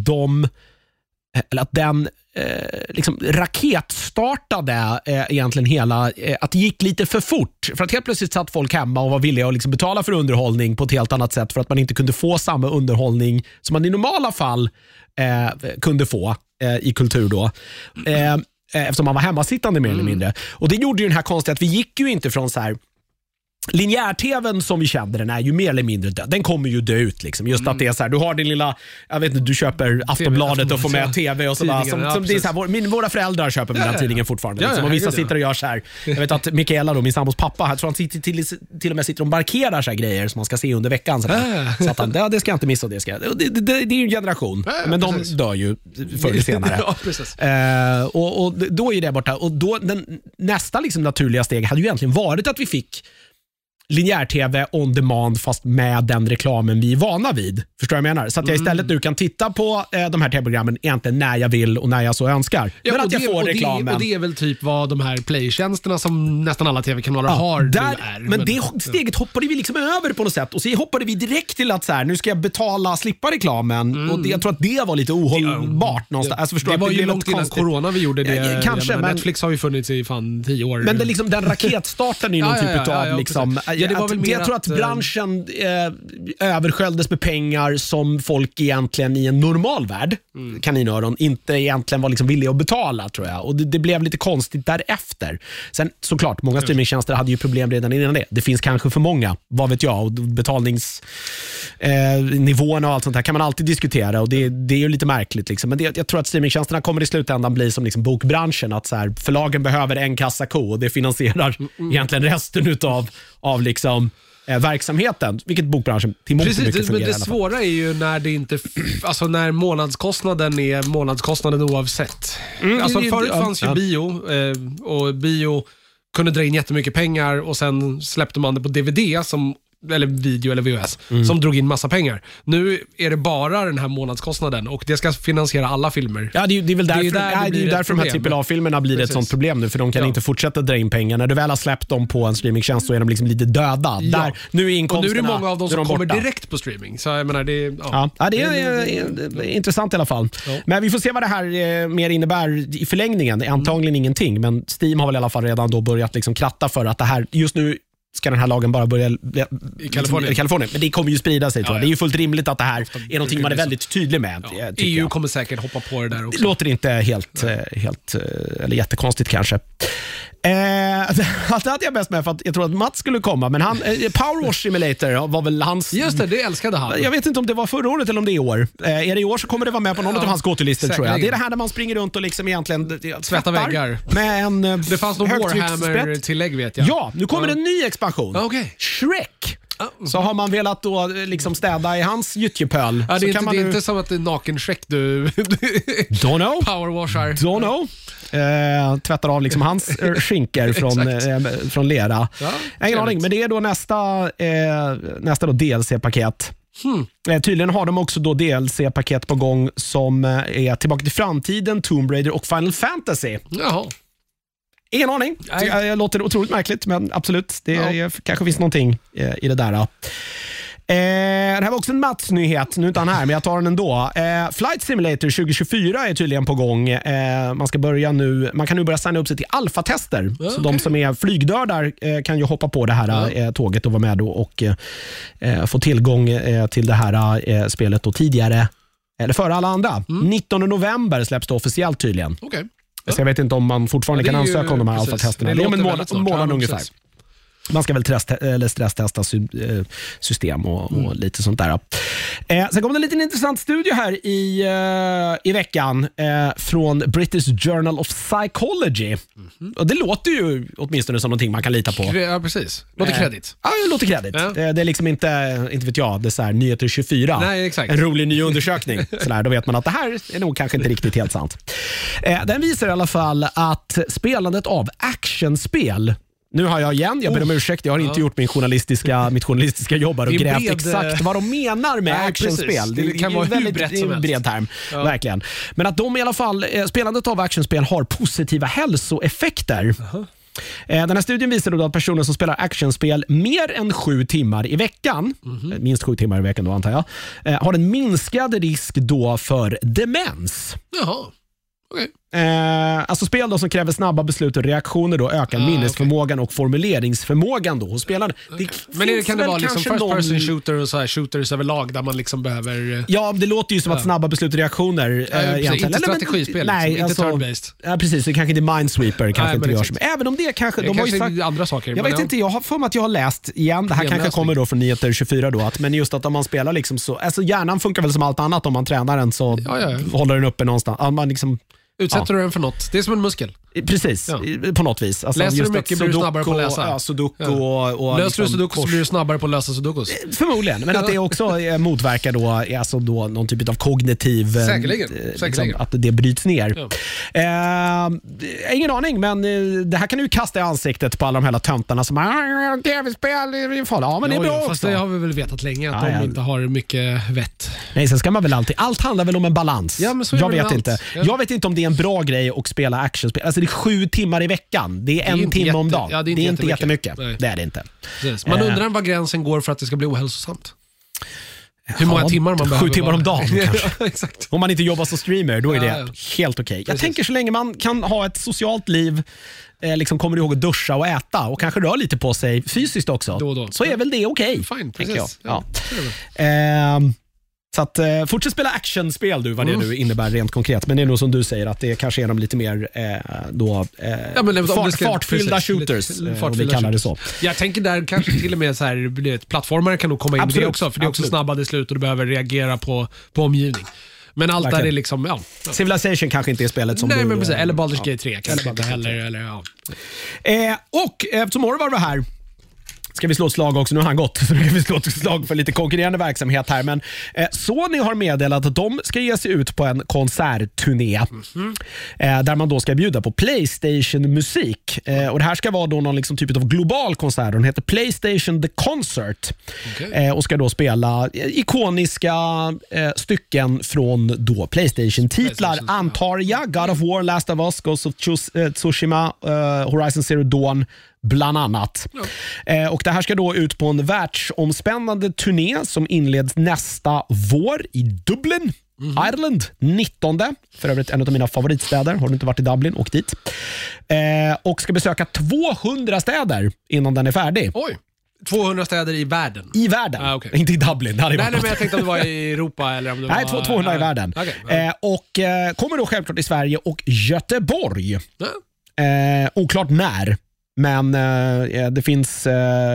den liksom raketstartade egentligen hela, att det gick lite för fort, för att helt plötsligt satt folk hemma och var villiga att liksom betala för underhållning på ett helt annat sätt, för att man inte kunde få samma underhållning som man i normala fall kunde få i kultur då. Eftersom man var hemmasittande mer eller mindre. Och det gjorde ju den här konstiga att vi gick ju inte från så här linjär-tvn som vi kände den är ju mer eller mindre död. Den kommer ju dö ut liksom. Just att det är så här, du har din lilla, jag vet inte, du köper Aftonbladet och får med tv och sådär. Som det är så här, våra föräldrar köper den här tidningen fortfarande. Liksom. Och vissa sitter och gör så här. Jag vet att Mikaela då, min sambos pappa, jag tror han sitter till och med sitter och markerar så här grejer som man ska se under veckan. Så att han, det ska jag inte missa. Det är ju en generation. Men de dör ju förr eller senare. Och då är det borta. Och då, nästa liksom naturliga steg hade ju egentligen varit att vi fick linjär-tv on demand, fast med den reklamen vi är vana vid. Förstår jag menar? Så att jag istället nu kan titta på de här tv-programmen egentligen när jag vill och när jag så önskar. Ja, men att jag får reklamen. Och det är väl typ vad de här playtjänsterna som nästan alla tv-kanaler har är. Men det steget hoppade vi liksom över på något sätt. Och så hoppade vi direkt till att så här, nu ska jag slippa reklamen. Och jag tror att det var lite ohållbart någonstans. Alltså, förstår det var ju långt innan corona vi gjorde det. Kanske, men Netflix har ju funnits i 10 år. Men det liksom, den raketstarten är ju någon typ av liksom, jag tror att branschen översköljdes med pengar som folk egentligen i en normal värld, kaninöron, inte egentligen var liksom villiga att betala, tror jag. Och det blev lite konstigt därefter. Sen såklart, många streamingtjänster hade ju problem redan innan det. Det finns kanske för många, vad vet jag, och betalningsnivåerna och allt sånt här kan man alltid diskutera, och det är ju lite märkligt liksom. Men jag tror att streamingtjänsterna kommer i slutändan bli som liksom bokbranschen, att så här, förlagen behöver en kassako och det finansierar egentligen resten av liksom verksamheten, vilket bokbranschen till mångt och mycket fungerar. Men det svåra är ju när det inte, alltså när månadskostnaden är månadskostnaden oavsett. Alltså förut fanns ju bio, och bio kunde dra in jättemycket pengar, och sen släppte man det på DVD eller video eller VHS som drog in massa pengar. Nu är det bara den här månadskostnaden, och det ska finansiera alla filmer. Ja, det är väl därför de här AAA-filmerna blir ett sånt problem nu, för de kan inte fortsätta dra in pengar. När du väl har släppt dem på en streamingtjänst så är de liksom lite döda. Ja. Nu är inkomsterna, och nu är det många av dem som kommer direkt på streaming. Så jag menar, det är intressant i alla fall. Ja. Men vi får se vad det här mer innebär i förlängningen. Antagligen ingenting, men Steam har väl i alla fall redan då börjat liksom kratta för att det här, just nu ska den här lagen bara börja i Kalifornien. Men det kommer ju sprida sig, tror jag. Det är ju fullt rimligt att det här är någonting man är väldigt tydlig med. EU kommer säkert hoppa på det där också. Det låter inte helt eller jättekonstigt kanske. Det hade jag bäst med, för att jag tror att Mats skulle komma, men Power Wash Simulator var väl hans... Just det älskade han. Jag vet inte om det var förra året eller om det är i år. Är det i år så kommer det vara med på någon av hans gåtulistor, tror jag. Det är det här där man springer runt och liksom egentligen tvättar väggar. Med det fanns någon Warhammer-tillägg, vet jag. Ja, nu kommer en ny expansion. Okay. Shrek. Så har man velat då liksom städa i hans gyttjepöl. Ja, det är inte som att det är naken-skäck du Don't know. Powerwashar. Don't know. Tvättar av liksom hans skinker från lera. Ja, ingen aning, men det är då nästa då DLC-paket. Tydligen har de också då DLC-paket på gång som är Tillbaka till framtiden, Tomb Raider och Final Fantasy. Jaha. Ingen aning. Det låter otroligt märkligt, men absolut, det kanske finns någonting i det där. Det här var också en Mats-nyhet, nu inte han här, men jag tar den ändå. Flight Simulator 2024 är tydligen på gång. Man kan nu börja signa upp sig till alfatester. Okay. Så de som är flygdördar kan ju hoppa på det här tåget och vara med då och få tillgång till det här spelet då tidigare, eller före alla andra. 19 november släpps det officiellt tydligen. Okay. Så jag vet inte om man fortfarande kan ansöka om de här alfatesterna. Det är om en månad ungefär. Man ska väl stresstesta system och lite sånt där. Sen kom det en liten intressant studie här i veckan från British Journal of Psychology. Och det låter ju åtminstone som någonting man kan lita på. Ja, precis. Låter kredit. Ja, det låter kredit. Ja. Det är liksom inte vet jag, det är så här Nyheter 24. Nej, exakt. En rolig ny undersökning. Sådär, då vet man att det här är nog kanske inte riktigt helt sant. Den visar i alla fall att spelandet av actionspel. Nu har jag ber om ursäkt, jag har inte gjort mitt jobb och grävt exakt vad de menar med actionspel. Det kan vara väldigt bred term, verkligen. Men att de i alla fall, spelandet av actionspel har positiva hälsoeffekter. Den här studien visar då att personer som spelar actionspel mer än 7 timmar i veckan, minst 7 timmar i veckan då antar jag, har en minskad risk då för demens. Jaha. Okay. Alltså spel då som kräver snabba beslut och reaktioner då ökar minnesförmågan och formuleringsförmågan då hos spelaren. Men det kan det vara liksom first person shooter och så här shooters överlag där man liksom behöver... Ja, det låter ju som att snabba beslut och reaktioner inte strategispel, nej, inte alltså, turn-based. Ja, precis, det kanske inte Minesweeper kanske inte gör som. Även om det kanske... De har ju sagt andra saker. Jag vet inte, jag har för mig att jag har läst igen, det här kanske kommer då från Nyheter 24 då, men just att om man spelar liksom så... Alltså hjärnan funkar väl som allt annat, om man tränar den så håller den uppe någonstans. Man liksom... Utsätter du den för något? Det är som en muskel. Precis, på något vis. Alltså, läser du mycket blir du snabbare på att läsa. Sudoku och löser du sudoku så blir du snabbare på att lösa sudokus. Förmodligen, men att det också motverkar då någon typ av kognitiv... Säkerligen. Liksom, att det bryts ner. Ingen aning, men det här kan du kasta i ansiktet på alla de här töntarna som tv-spel är farligt. Ja, men det är bra fast det har vi väl vetat länge att de inte har mycket vett. Nej, sen ska man väl alltid... Allt handlar väl om en balans. Ja, men så jag vet inte. Jag vet inte om det är en bra grej att spela actionspel. Alltså det är 7 timmar i veckan. Det är en timme om dagen. Det är inte jättemycket. Det är det inte. Precis. Man undrar var gränsen går för att det ska bli ohälsosamt. Hur många timmar man behöver. 7 timmar om dagen kanske. Exakt. Om man inte jobbar som streamer, då är det helt okej. Jag tänker så länge man kan ha ett socialt liv, liksom kommer ihåg att duscha och äta och kanske röra lite på sig fysiskt också. Då. Så är väl det okej. Fine, precis. Så att fortsätt spela actionspel vad det nu innebär rent konkret. Men det är nog som du säger att det kanske är de lite mer fartfyllda shooters, om vi kallar det så. Jag tänker där kanske till och med så här, plattformar kan nog komma in i det också. För det är också snabba beslut och du behöver reagera på omgivning. Men allt där är liksom, Civilization kanske inte är spelet som men precis, eller Baldur's Gate 3 kanske inte heller. Och eftersom Orvar var här ska vi slå ett slag också, nu har han gått, så nu kan vi slå ett slag för lite konkurrerande verksamhet här. Men Sony har meddelat att de ska ge sig ut på en konsertturné där man då ska bjuda på PlayStation-musik. Och det här ska vara då någon liksom typ av global konsert. Den heter PlayStation The Concert. Och ska då spela ikoniska stycken från då PlayStation-titlar. Antar jag, God of War, Last of Us, Ghost of Tsushima, Horizon Zero Dawn, bland annat. Och det här ska då ut på en världsomspännande turné som inleds nästa vår i Dublin, Ireland, 19. För övrigt en av mina favoritstäder. Har du inte varit i Dublin, åk dit. Och ska besöka 200 städer innan den är färdig. Oj. 200 städer i världen? I världen, okay. Inte i Dublin. Nej, men jag tänkte om det var i Europa eller om det Nej, var... 200 i världen. Okay. Och kommer då självklart i Sverige och Göteborg. Oklart när. Men det finns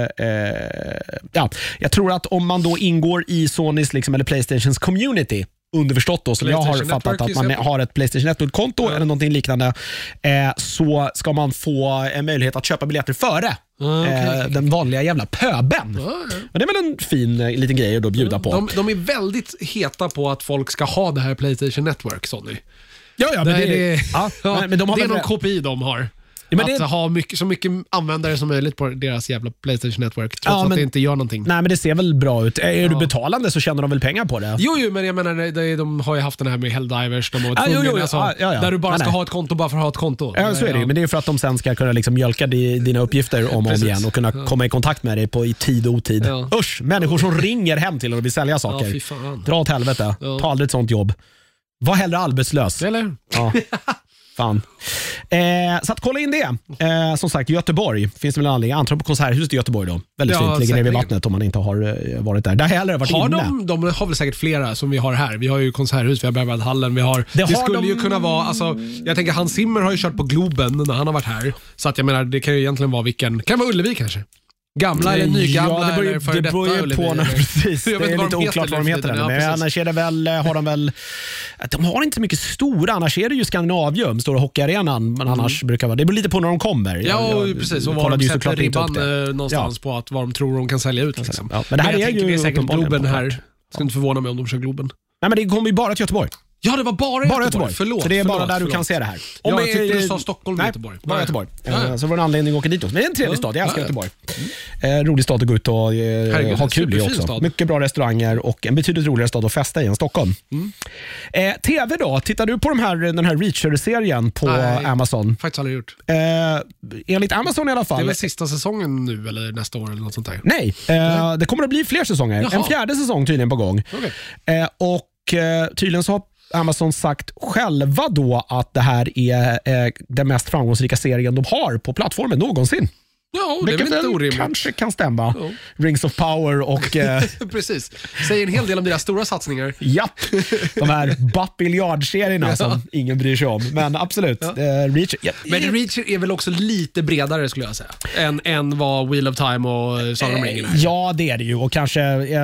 jag tror att om man då ingår i Sonys liksom, eller PlayStations community underförstått då, som jag har fattat, att man har ett PlayStation Network-konto eller någonting liknande, så ska man få en möjlighet att köpa biljetter före den vanliga jävla pöben. Men det är väl en fin liten grej att då bjuda på. De är väldigt heta på att folk ska ha det här PlayStation Network, Sony. Ja, men men de har det är någon KPI de har. Att ha så mycket användare som möjligt på deras jävla PlayStation Network, trots att det inte gör någonting. Nej, men det ser väl bra ut. Är du betalande så tjänar de väl pengar på det? Jo, men jag menar, de har ju haft den här med Helldivers, där du bara ska ha ett konto bara för att ha ett konto. Ja, så är det ju. Men det är för att de sen ska kunna liksom mjölka dina uppgifter om och om igen och kunna komma i kontakt med dig i tid och otid. Usch, människor som ringer hem till och vill sälja saker. Dra åt helvete. Ta aldrig ett sånt jobb. Var hellre arbetslös. Eller? Ja. Fan. Så att kolla in det. Som sagt, Göteborg finns det väl en anledning. Antar på Konserthuset i Göteborg då. Väldigt fint, ligger ner vid vattnet om man inte har varit där. Där har jag varit inne. De har väl säkert flera som vi har här. Vi har ju Konserthus, vi har Berwaldhallen, det skulle ju kunna vara, alltså, jag tänker Hans Zimmer har ju kört på Globen när han har varit här. Så att jag menar, det kan ju egentligen vara kan vara Ullevi kanske. Gamla eller nygamla eller före detta Ullevi. Precis. Det är lite oklart vad de heter. Men annars är det väl, de har inte så mycket stora, annars är det ju Skandinavium, stora hockeyarenan, men annars brukar vara, det beror lite på när de kommer. Precis, och var de sätter ribban någonstans på att vad de tror de kan sälja ut. Liksom. Men det här är ju säkert Globen här. Ska inte förvåna mig om de kör Globen. Nej, men det kommer ju bara till Göteborg. Ja, det var bara Göteborg. Förlåt. Så det är bara där du kan se det här. Jag tyckte du sa Stockholm och Göteborg. Bara Göteborg. Så var det en anledning att åka dit också. Men det är en trevlig stad, jag älskar Göteborg. Rolig stad att gå ut och ha kul i också. Stad. Mycket bra restauranger och en betydligt roligare stad att festa i än Stockholm. TV då, tittar du på den här Reacher-serien på Amazon? Faktiskt aldrig gjort. Enligt Amazon i alla fall. Det är väl sista säsongen nu eller nästa år eller något sånt där? Nej, det kommer att bli fler säsonger. Jaha. En 4:e säsong tydligen på gång. Okay. Och tydligen så har Amazon sagt själva då att det här är den mest framgångsrika serien de har på plattformen någonsin. Ja, det är väl inte orimligt. Kanske kan stämma. Ja. Rings of Power och... Precis. Säger en hel del om deras stora satsningar. Ja, de här bapiljardserierna som ingen bryr sig om. Men absolut, Reacher. Men Reacher är väl också lite bredare skulle jag säga. Än vad Wheel of Time och Sagan om ringen är. Ja, det är det ju. Och kanske,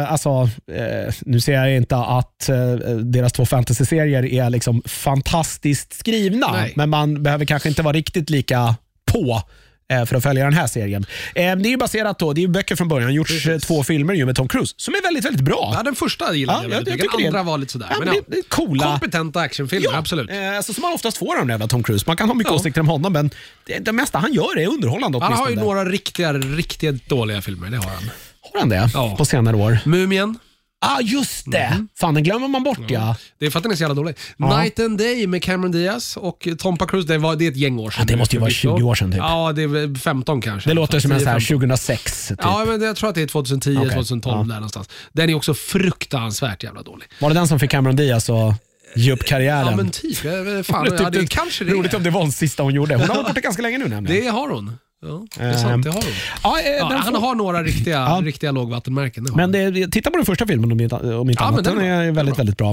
nu ser jag inte att deras 2 fantasy-serier är liksom fantastiskt skrivna. Nej. Men man behöver kanske inte vara riktigt lika på för att följa den här serien. Det är ju baserat då, det är ju böcker från början, gjorts 2 filmer ju med Tom Cruise som är väldigt, väldigt bra. Ja, den första gillade jag väldigt mycket. Den andra var lite sådär. Ja, men det är coola. Kompetenta actionfilmer, absolut. Alltså, som man oftast får av den jävla Tom Cruise. Man kan ha mycket åsikter om honom, men det mesta han gör är underhållande. Han har ju några riktigt dåliga filmer, det har han. Har han det? Ja. På senare år. Mumien. Just det. Fan, den glömmer man bort, ja. Det är för att den är så jävla dålig. Night and Day med Cameron Diaz och Tom Cruise, det är ett gäng år sedan. Det måste ju vara 20 år sedan typ. Ja, det är 15 kanske. Det låter som en så här 2006 typ. Ja, men jag tror att det är 2010, 2012 där någonstans. Den är också fruktansvärt jävla dålig. Var det den som fick Cameron Diaz och ge upp karriären? Ja, men typ. Fan, det kanske det är. Roligt om det var den sista hon gjorde. Hon har varit borta ganska länge nu nämligen. Det har hon. Ja, det är sant, det har hon. Han har några riktiga lågvattenmärken. Titta på den första filmen om inte annat. Den är väldigt, väldigt bra.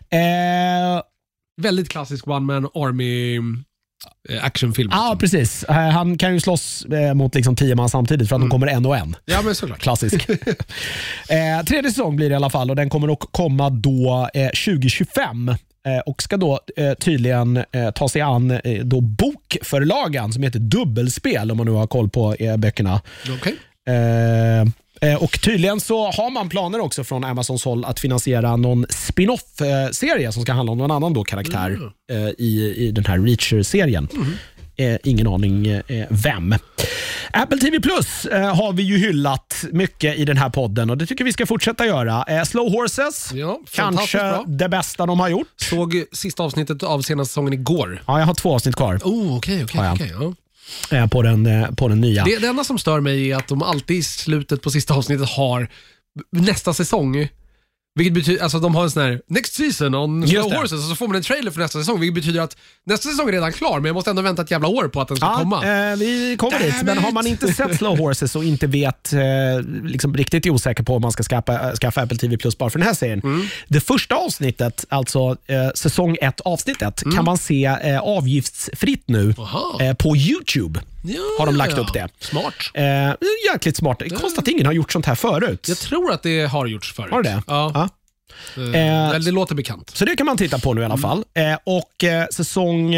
Väldigt klassisk One Man Army actionfilm. Ja, precis. Han kan ju slåss mot liksom 10 man samtidigt för att de kommer en och en. Ja, men såklart. Klassisk. 3:e säsong blir det i alla fall och den kommer att komma då 2025. Och ska då tydligen ta sig an då bokförlagen som heter Dubbelspel, om man nu har koll på böckerna. Okay. Och tydligen så har man planer också från Amazons håll att finansiera någon spin-off-serie som ska handla om någon annan då karaktär i den här Reacher-serien. Ingen aning vem. Apple TV Plus har vi ju hyllat mycket i den här podden och det tycker vi ska fortsätta göra. Slow Horses, kanske bra. Det bästa de har gjort. Såg sista avsnittet av senaste säsongen igår. Ja, jag har 2 avsnitt kvar. Okej. På den nya. Det enda som stör mig är att de alltid i slutet på sista avsnittet har nästa säsong. Vilket betyder, alltså de har en sån här next season on Slow Horses och så får man en trailer för nästa säsong, vilket betyder att nästa säsong är redan klar, men jag måste ändå vänta ett jävla år på att den ska komma. Vi kommer dit, men har man inte sett Slow Horses och inte vet, liksom riktigt osäker på om man ska skaffa Apple TV Plus bara för den här serien. Det första avsnittet, alltså säsong 1 avsnitt 1, kan man se avgiftsfritt nu på YouTube. Har de lagt upp det. Smart. Jäkligt smart. Konstigt att ingen har gjort sånt här förut. Jag tror att det har gjorts förut. Har det? Ja. Det låter bekant. Så det kan man titta på nu i alla fall. Och säsong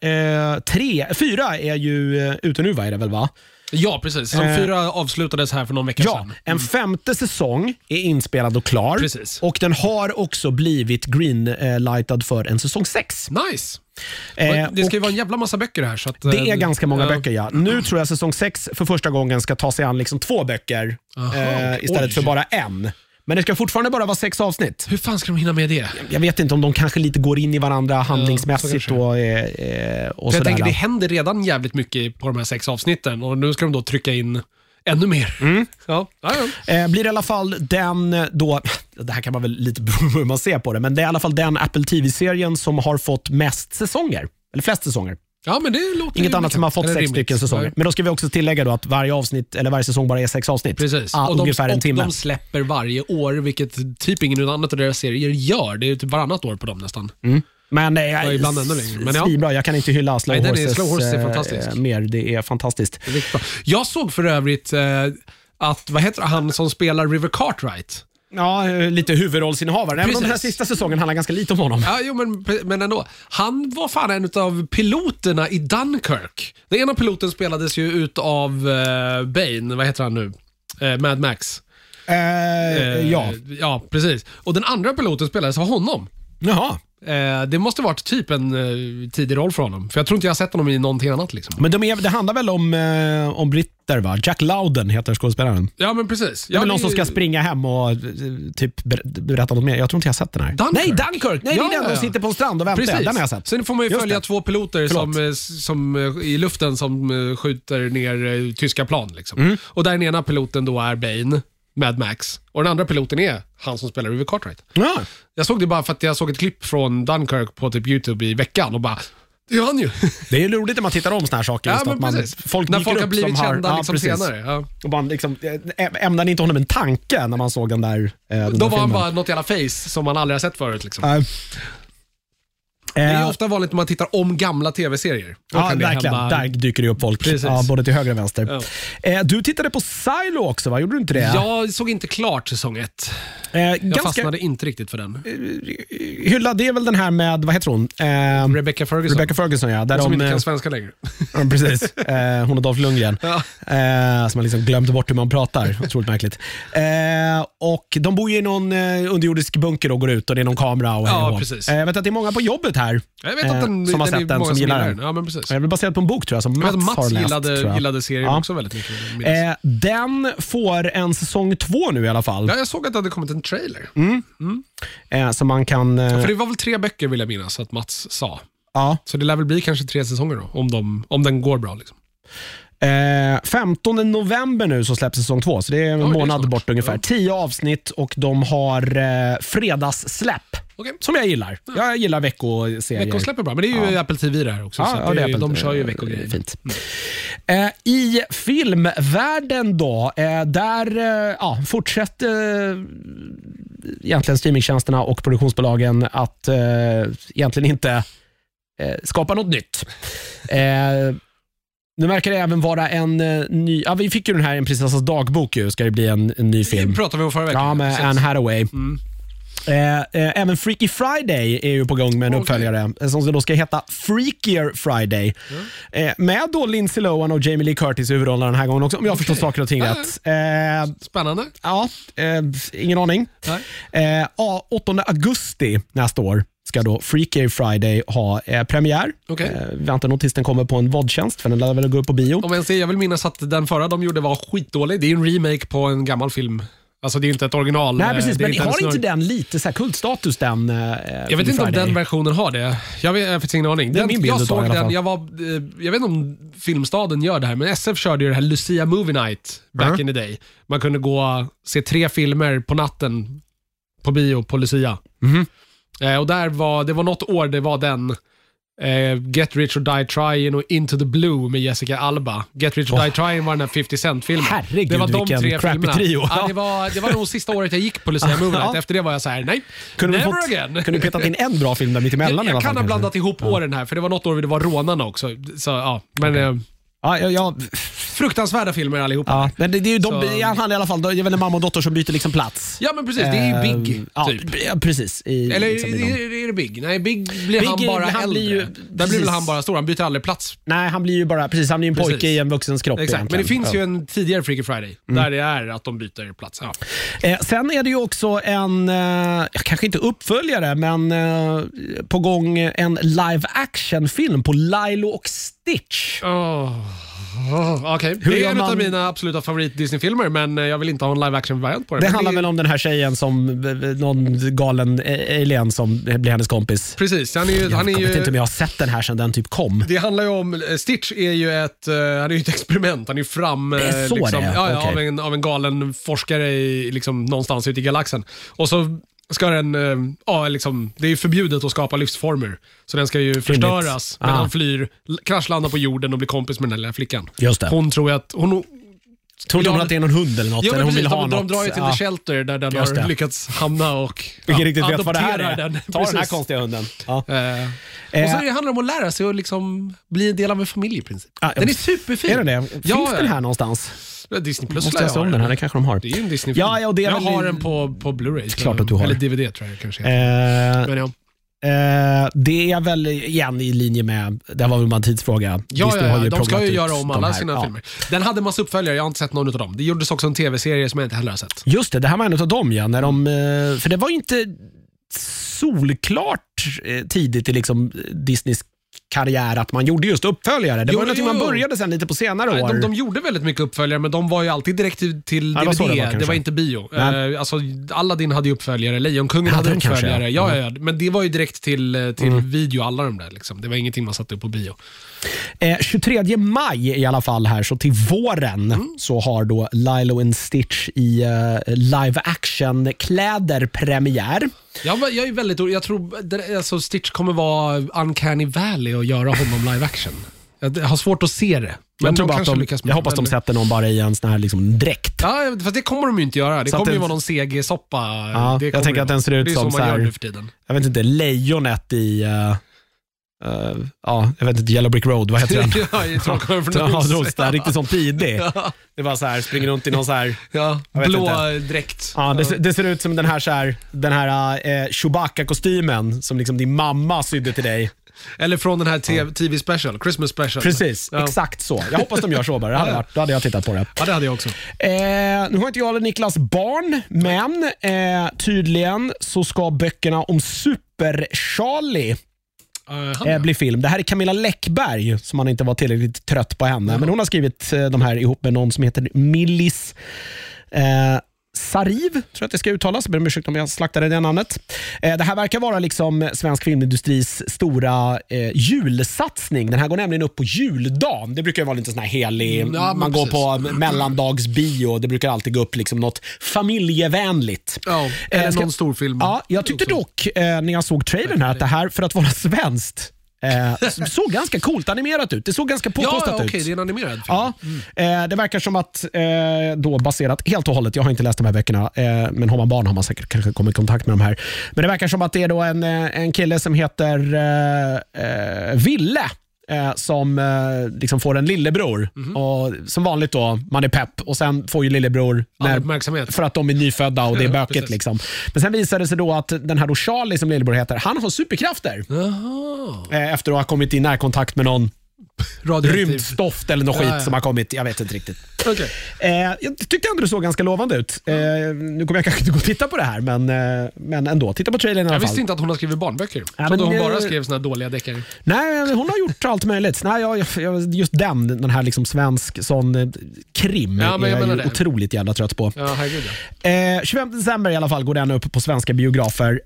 4 är ju ute nu, är det väl, va? Ja, precis. Säsong 4 avslutades här för någon vecka sedan. En 5:e säsong är inspelad och klar. Precis. Och den har också blivit greenlightad för en säsong 6. Nice. Det ska ju vara en jävla massa böcker här. Så att, det är ganska många böcker, ja. Nu tror jag säsong 6 för första gången ska ta sig an liksom 2 böcker istället för bara en. Men det ska fortfarande bara vara 6 avsnitt. Hur fan ska de hinna med det? Jag vet inte om de kanske lite går in i varandra handlingsmässigt och jag tänker det händer redan jävligt mycket på de här 6 avsnitten och nu ska de då trycka in ännu mer. Blir det i alla fall den då, det här kan man väl lite bero på hur man ser på det, men det är i alla fall den Apple TV-serien som har fått mest säsonger, eller flest säsonger. Ja, men det låter inget annat som har fått 6 stycken säsonger. Nej. Men då ska vi också tillägga då att varje avsnitt eller varje säsong bara är 6 avsnitt. Precis. Och ungefär en timme. De släpper varje år, vilket typ ingen annat av deras serier gör. Det är typ varannat år på dem nästan. Men ibland ännu längre. Men bra. Jag kan inte hylla Slow Horses är fantastisk. Mer. Det är fantastiskt. Det är jag såg för övrigt att, vad heter han som spelar River Cartwright? Ja, lite huvudrollsinnehavare. Även om den här sista säsongen handlar ganska lite om honom. Ja, men ändå. Han var fan en av piloterna i Dunkirk. Den ena piloten spelades ju ut av Bane, vad heter han nu? Mad Max. Ja, precis. Och den andra piloten spelades av honom. Jaha. Det måste varit typ en tidig roll för honom. För jag tror inte jag har sett honom i någonting annat liksom. Men det handlar väl om britter, va? Jack Lowden heter skådespelaren. Ja, men precis. Det är väl någon som ska springa hem och typ berätta något mer. Jag tror inte jag har sett den här. Dunkirk. Nej, det är den som sitter på en strand och väntar. Den har jag sett. Sen får man ju följa 2 piloter som i luften som skjuter ner tyska plan liksom. Och där den ena piloten då är Bane, Mad Max. Och den andra piloten är han som spelar River Cartwright. Ja. Jag såg det bara för att jag såg ett klipp från Dunkirk på typ YouTube i veckan och bara, det är han ju. Det är ju roligt när man tittar om såna här saker. Ja, men folk när folk har blivit som kända liksom senare. Ja. Och man liksom, ämnade inte honom en tanke när man såg den där då var han bara något jävla face som man aldrig har sett förut liksom. Det är ofta vanligt när man tittar om gamla tv-serier. Ja, verkligen. Där dyker det upp folk. Både till höger och vänster. Ja. Du tittade på Silo också, va? Gjorde du inte det? Jag såg inte klart säsong 1. Jag fastnade inte riktigt för den. Hylla, det är väl den här med, vad heter hon? Rebecca Ferguson, ja. Där som inte kan svenska längre. Precis. Hon och Dolph Lundgren. Ja. Som man liksom glömde bort hur man pratar. Otroligt märkligt. Och de bor ju i någon underjordisk bunker och går ut och det är någon kamera. Och precis. Jag vet att det är många på jobbet här jag vet att som har sett den, som gillar den. Ja, men precis. Jag vill baserat på en bok tror jag som Mats har läst. Gillade serien också väldigt mycket. Den får en säsong 2 nu i alla fall. Ja, jag såg att det hade kommit en trailer. Så man kan... För det var väl 3 böcker vill jag minnas att Mats sa. Ja. Så det lär väl bli kanske 3 säsonger då, om den går bra liksom. 15 november nu så släpps säsong 2, så det är en månad bort ungefär. 10 avsnitt och de har fredagssläpp. Okay. Som jag gillar. Jag gillar veckoserier. Veckosläpp är bra, men det är ju Apple TV där också. Så det är, de kör ju veckogrejer. Fint. I filmvärlden då, där fortsätter egentligen streamingtjänsterna och produktionsbolagen att egentligen inte skapa något nytt. Nu verkar det även vara en ny... Ja, vi fick ju den här En prinsessas dagbok ju, ska det bli en ny film. Det pratade vi om förra veckan. Ja, med Anne Hathaway. Även Freaky Friday är ju på gång med en uppföljare som då ska heta Freakier Friday. Med då Lindsay Lohan och Jamie Lee Curtis i huvudrollen den här gången också, om jag förstår saker och ting rätt. Spännande. Ja, ingen aning. 8 augusti nästa år ska då Freakier Friday ha premiär. Väntar nog tills den kommer på en VOD-tjänst, för den lär väl gå upp på bio. Jag vill minnas att den förra de gjorde var skitdålig. Det är en remake på en gammal film. Alltså det är inte ett original. Nej, precis, men har inte den lite så här kultstatus den? Jag vet inte om den versionen har det. Jag vet ingen aning. Jag såg den, jag vet inte om Filmstaden gör det här, men SF körde ju det här Lucia Movie Night back in the day. Man kunde gå och se 3 filmer på natten på bio på Lucia. Och det var något år, det var den Get Rich or Die Trying och Into the Blue med Jessica Alba. Get Rich or Die Trying var den här 50 Cent-filmen. Herregud, det var de vilken 3 crappy trio. Ja, det var nog sista året jag gick på Lucia Movie Night. Efter det var jag så här: nej, never again. Kunde du petat in en bra film där mitt emellan? Jag kan ha blandat ihop åren här, för det var något år det var rånarna också. Så, ja, men... fruktansvärda filmer allihopa. Ja, men det är ju de, han i alla fall, det är väl en mamma och dotter som byter liksom plats. Ja, men precis, det är ju Big typ. Ja, precis. Eller liksom, är det Big? Nej, Big blir han bara äldre. Där blir väl han bara stor, han byter aldrig plats. Nej, han blir ju bara, precis, han är ju en pojke i en vuxens kropp. Exakt, men det finns ju en tidigare Freaky Friday där det är att de byter plats. Ja. Sen är det ju också en, kanske inte uppföljare, men på gång en live action-film på Lilo och Stitch. Okej. Det är en av mina absoluta favorit Disney-filmer, men jag vill inte ha en live action-variant på det. Det handlar väl om den här tjejen som någon galen alien som blir hennes kompis. Precis. Jag vet inte om jag har sett den här sedan den typ kom. Det handlar ju om, Stitch är ju ett experiment. Han är ju fram liksom, av en galen forskare liksom, någonstans ute i galaxen. Och så ska den, liksom, det är förbjudet att skapa livsformer. Så den ska ju förstöras. Men han flyr, kraschlandar på jorden och blir kompis med den lilla flickan. Just det. Hon tror att Tror att det är någon hund eller något? Ja, eller hon vill ha de något. drar ju till The Shelter där den har lyckats hamna och riktigt vet vad det här är. Ta den här konstiga hunden. Ja. Och så handlar det om att lära sig att liksom bli en del av en familj i princip. Den är superfin. Är det? Finns den här någonstans? Disney Plus måste jag se om den här, det kanske de har. Det är ju en Disney-film. Jag har den på Blu-ray. Klart att du har. Eller DVD tror jag kanske. Men ja. Det är väl igen i linje med, det var väl en tidsfråga. De ska ju göra om alla sina filmer. Den hade massa uppföljare, jag har inte sett någon av dem. Det gjordes också en tv-serie som jag inte heller har sett. Just det här var en av dem, när för det var ju inte solklart tidigt i liksom Disneys karriär att man gjorde just uppföljare. Det var något man började sen lite på senare år. De gjorde väldigt mycket uppföljare, men de var ju alltid direkt till DVD. Det var inte bio. Alltså, Aladdin hade ju uppföljare, Lejonkungen hade uppföljare. Ja, men det var ju direkt till video, alla de där. Liksom. Det var ingenting man satte upp på bio. 23 maj i alla fall här, så till våren så har då Lilo and Stitch i live action kläder premiär. Jag är väldigt jag tror alltså Stitch kommer vara Uncanny Valley och göra honom live action. Jag har svårt att se det. Men jag hoppas de sätter någon bara i en sån här liksom dräkt. Ja, fast det kommer de ju inte göra. Det kommer ju vara någon CG-soppa. Ja, jag tänker att den ser ut som så här, jag vet inte, lejonet i jag vet inte, Yellow Brick Road, vad heter den? Ja, riktigt som tidig. Det var så här, springer runt i någon så här blå dräkt. Ja, det ser ut som den här Chewbacca-kostymen som liksom din mamma sydde till dig. Eller från den här TV-special, Christmas special. Precis, exakt så. Jag hoppas de gör så bara. Då hade jag tittat på det. Ja, det hade jag också. Nu har inte jag eller Niklas barn, men tydligen så ska böckerna om Super Charlie blir film. Det här är Camilla Läckberg, som man inte var tillräckligt trött på henne. Men hon har skrivit de här ihop med någon som heter Millis Sariv, tror jag att det ska uttalas. Jag ber om ursäkt om jag slaktade det namnet. Det här verkar vara liksom svensk filmindustris stora julsatsning. Den här går nämligen upp på juldagen. Det brukar ju vara lite sån här helig, man går på mellandagsbio. Det brukar alltid gå upp liksom något familjevänligt. Eller någon stor film. Ja, jag tyckte dock när jag såg trailern här att det här, för att vara svenskt, såg ganska coolt animerat ut. Det såg ganska påkostat ut. Det är en animerad film. Ja, det verkar som att då baserat helt och hållet, jag har inte läst de här böckerna, men har man barn har man säkert kanske kommit i kontakt med de här. Men det verkar som att det är då en kille som heter Ville som liksom får en lillebror. Och som vanligt då, man är pepp och sen får ju lillebror för att de är nyfödda och det är bökigt liksom. Men sen visar det sig då att den här då Charlie som lillebror heter, han har superkrafter. Efter att ha kommit i närkontakt med någon rymdstoft eller något skit som har kommit, jag vet inte riktigt. Jag tyckte ändå det såg ganska lovande ut. Nu kommer jag kanske inte gå och titta på det här, men ändå, titta på trailern i alla fall. Jag visste inte att hon har skrivit barnböcker. Så hon bara skrev såna dåliga deckare. Nej, hon har gjort allt möjligt. Nej, just den här liksom svensk sån krim är jag otroligt jävla trött på. 25 december i alla fall går den upp på svenska biografer.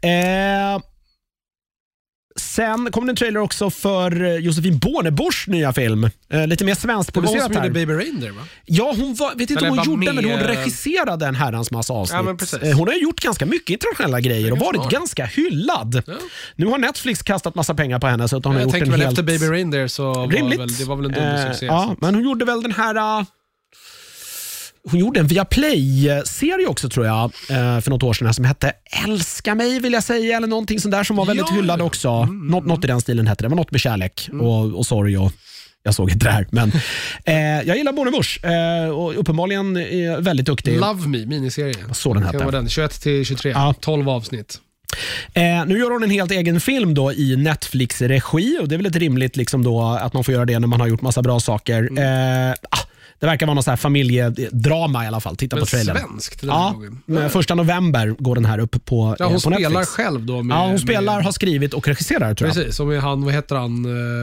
Sen kom det en trailer också för Josefin Bornebuschs nya film. Lite mer svenskt producerat här. Det var hon som gjorde Baby Reindeer, va? Ja, hon vet inte om hon gjorde, men hon regisserade en herrans massa avsnitt. Hon har gjort ganska mycket internationella grejer och varit ganska hyllad. Nu har Netflix kastat massa pengar på henne, så att hon har gjort en helt... efter Baby Reindeer så det var väl en dubbelsuccé. Ja, men hon gjorde väl den här... Hon gjorde en Viaplay-serie också, tror jag, för något år sedan, som hette Älska mig, vill jag säga, eller någonting sånt där, som var väldigt hyllad också. Något i den stilen hette det. Det var något med kärlek och sorg och Jag såg inte det här, men jag gillar Bornebusch och uppenbarligen är väldigt duktig. Love Me, miniserie. Så den heter. 21-23, 12 avsnitt. Nu gör hon en helt egen film då i Netflix-regi, och det är väl ett rimligt liksom då att man får göra det när man har gjort massa bra saker. Det verkar vara någon så här familjedrama i alla fall. Titta men på trailern. Svenskt den här gången. 1 november går den här upp på hon på spelar Netflix. själv då. Hon spelar, har skrivit och regisserar, tror jag. Precis, som är han, vad heter han?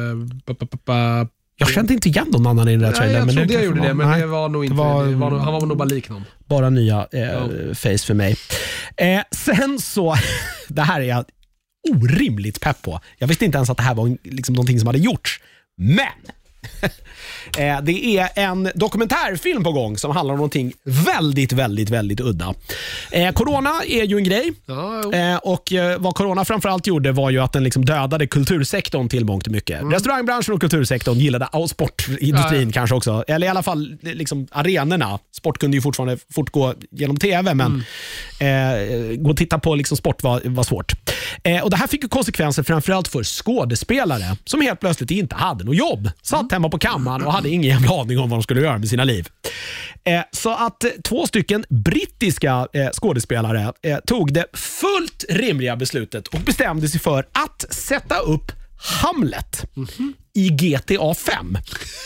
Jag kände inte igen någon annan i den där trailern. Jag trodde jag gjorde det, men det var nog inte. Han var nog bara lik någon. Bara nya face för mig. Sen så, det här är jag orimligt pepp på. Jag visste inte ens att det här var liksom någonting som hade gjorts. Men det är en dokumentärfilm på gång som handlar om någonting väldigt, väldigt, väldigt udda. Corona är ju en grej. Och vad corona framförallt gjorde var ju att den liksom dödade kultursektorn till mångt och mycket. Restaurangbranschen och kultursektorn gillade, och sportindustrin kanske också. Eller i alla fall liksom arenorna. Sport kunde ju fortfarande fortgå genom tv, men gå och titta på liksom sport var svårt. Och det här fick ju konsekvenser framförallt för skådespelare som helt plötsligt inte hade något jobb. Satt hemma på kammaren och hade ingen jävla aning om vad de skulle göra med sina liv. Så att 2 stycken brittiska skådespelare tog det fullt rimliga beslutet och bestämde sig för att sätta upp Hamlet i GTA 5.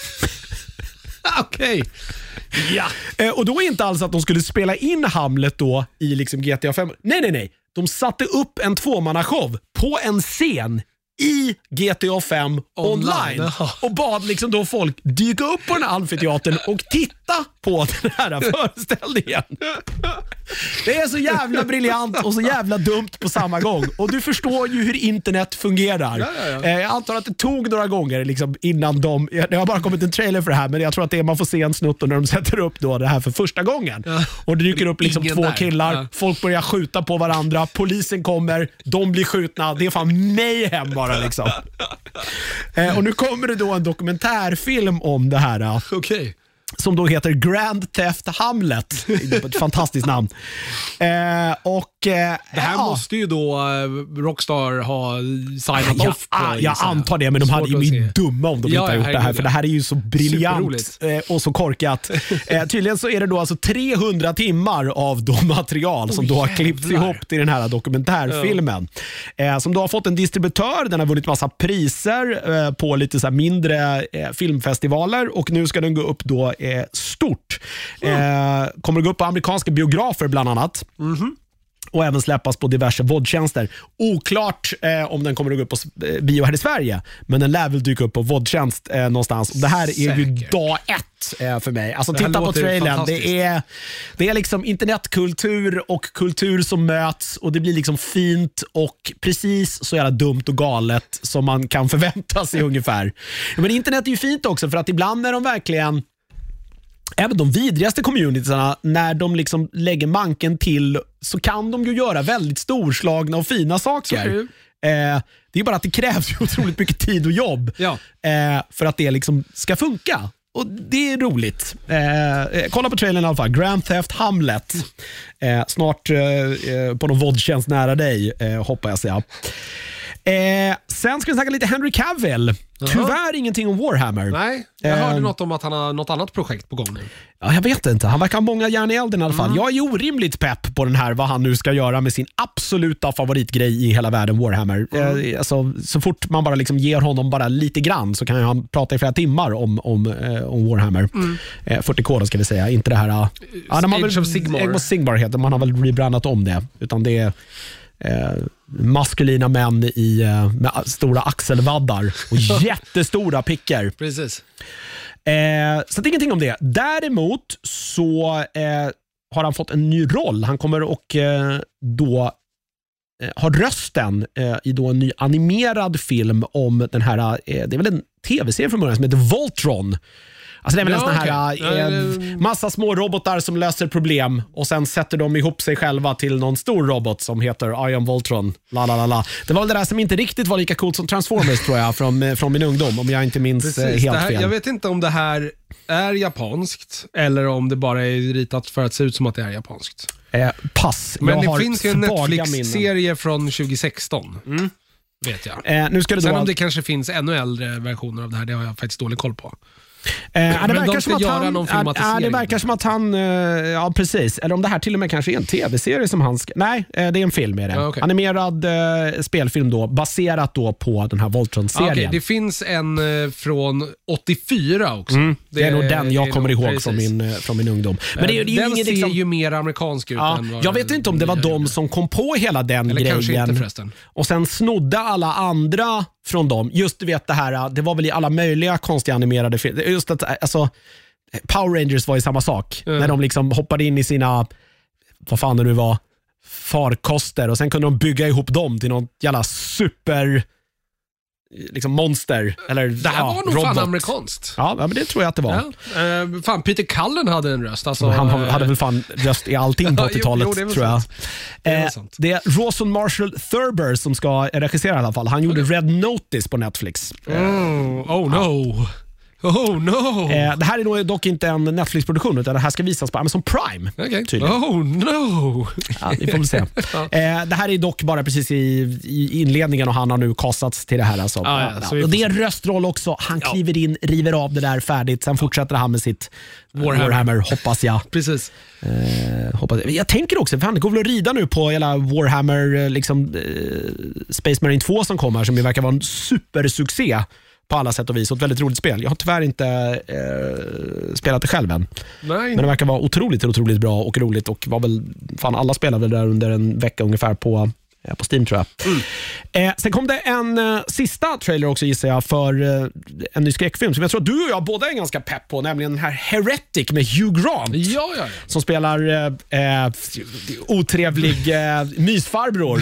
Okej. Ja. Och då är inte alls att de skulle spela in Hamlet då i liksom GTA 5. Nej. De satte upp en 2-mannashow på en scen i GTA 5 online och bad liksom då folk dyka upp på den här amfiteatern och titta på den här föreställningen. Det är så jävla briljant och så jävla dumt på samma gång. Och du förstår ju hur internet fungerar. Jag antar att det tog några gånger liksom innan det har bara kommit en trailer för det här, men jag tror att det är man får se en snutt när de sätter upp då det här för första gången. Och det dyker upp liksom 2 killar, folk börjar skjuta på varandra, polisen kommer, de blir skjutna, det är fan mayhem bara liksom. Och nu kommer det då en dokumentärfilm om det här. Okej. Som då heter Grand Theft Hamlet. Ett fantastiskt namn. Det här måste ju då Rockstar ha signat off på. Jag antar det, men de hade ju blivit dumma om de inte har gjort det här. För det här är ju så briljant och så korkat. Tydligen så är det då alltså 300 timmar av de material som då har klippts ihop till den här dokumentärfilmen. Som då har fått en distributör. Den har vunnit massa priser på lite så här mindre filmfestivaler. Och nu ska den gå upp då stort. Kommer att gå upp på amerikanska biografer bland annat. Och även släppas på diverse VOD-tjänster. Oklart om den kommer att gå upp på bio här i Sverige, men den lär väl dyka upp på VOD-tjänst någonstans. Det här är ju dag 1 för mig. Alltså titta på trailern. Det är liksom internetkultur och kultur som möts, och det blir liksom fint och precis så jävla dumt och galet som man kan förvänta sig ungefär. Men internet är ju fint också, för att ibland är de verkligen, även de vidrigaste communitiesarna, när de liksom lägger manken till, så kan de ju göra väldigt storslagna och fina saker. Det är bara att det krävs ju otroligt mycket tid och jobb för att det liksom ska funka. Och det är roligt. Kolla på trailern i alla fall. Grand Theft Hamlet. Snart på någon VOD-tjänst nära dig, hoppas jag säga. Sen ska vi snacka lite Henry Cavill. Tyvärr ingenting om Warhammer. Nej, jag hörde något om att han har något annat projekt på gång nu. Ja, jag vet inte. Han verkar ha många järn i elden i alla fall. Jag är orimligt pepp på den här, vad han nu ska göra med sin absoluta favoritgrej i hela världen, Warhammer. Alltså, så fort man bara liksom ger honom bara lite grann, så kan han prata i flera timmar om Warhammer. 40K då, ska vi säga. Inte det här... Age of Sigmar. Sigmar heter. Man har väl rebrandat om det. Utan det är... maskulina män med stora axelvaddar och jättestora pickor. Precis. Så det är ingenting om det. Däremot så har han fått en ny roll. Han kommer och då har rösten i då en ny animerad film om den här, det är väl en tv-serie från början som heter Voltron. Alltså det är väl en sån här massa små robotar som löser problem, och sen sätter de ihop sig själva till någon stor robot som heter I am Voltron. Det var väl det där som inte riktigt var lika coolt som Transformers, tror jag, från min ungdom, om jag inte minns helt fel. Jag vet inte om det här är japanskt eller om det bara är ritat för att se ut som att det är japanskt. Pass. Men det finns ju en Netflix-serie från 2016. vet jag. Nu ska det Sen om det kanske finns ännu äldre versioner av det här, det har jag faktiskt dålig koll på. Det verkar som att han ja precis, eller om det här till och med kanske är en tv-serie som han nej, det är en film med det. Okay. Animerad spelfilm då, baserat då på den här Voltron-serien. Okay, det finns en från 84 också. Det är nog den jag kommer ihåg från min ungdom. Men det är ju den ingen, ser liksom, ju mer amerikansk ut än vad jag vet inte om det var de som kom på hela den eller grejen. Kanske inte förresten. Och sen snodde alla andra från dem. Just du vet det här, det var väl i alla möjliga konstiga animerade filmer. Just att alltså Power Rangers var ju samma sak. När de liksom hoppade in i sina, vad fan det nu var, farkoster och sen kunde de bygga ihop dem till någon jävla super liksom monster eller det här var nog robot. Fan amerikanskt. Ja, men det tror jag att det var. Ja. Fan, Peter Cullen hade en röst. Alltså, han hade väl fan röst i allting på 80-talet tror jag. Det är Rawson Marshall Thurber som ska regissera i alla fall. Han gjorde Red Notice på Netflix. Oh no. Oh no! Det här är nog dock inte en Netflix-produktion utan det här ska visas på Amazon Prime. Okay. Oh no! Ja, vi får väl se. Det här är dock bara precis i inledningen och han har nu kastats till det här. Alltså. Och det är en röstroll också. Han kliver in, river av det där färdigt. Sen fortsätter han med sitt Warhammer hoppas jag. Precis. Hoppas jag tänker också, för det går väl att rida nu på hela Warhammer liksom, Space Marine 2 som kommer som ju verkar vara en supersuccé på alla sätt och vis. Och ett väldigt roligt spel. Jag har tyvärr inte spelat det själv än. Nej. Men det verkar vara otroligt bra och roligt. Och var väl, fan alla spelade där under en vecka ungefär på Steam tror jag. Sen kom det en sista trailer också gissar jag för en ny skräckfilm som jag tror att du och jag båda är ganska pepp på, nämligen den här Heretic med Hugh Grant. Ja. Som spelar otrevlig mysfarbror.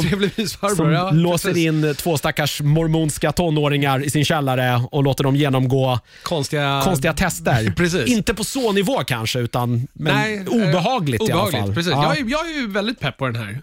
Som låser in 2 stackars mormonska tonåringar i sin källare och låter dem genomgå konstiga tester. Precis. Inte på så nivå kanske utan obehagligt i alla fall. Precis. Ja. Jag är ju väldigt pepp på den här.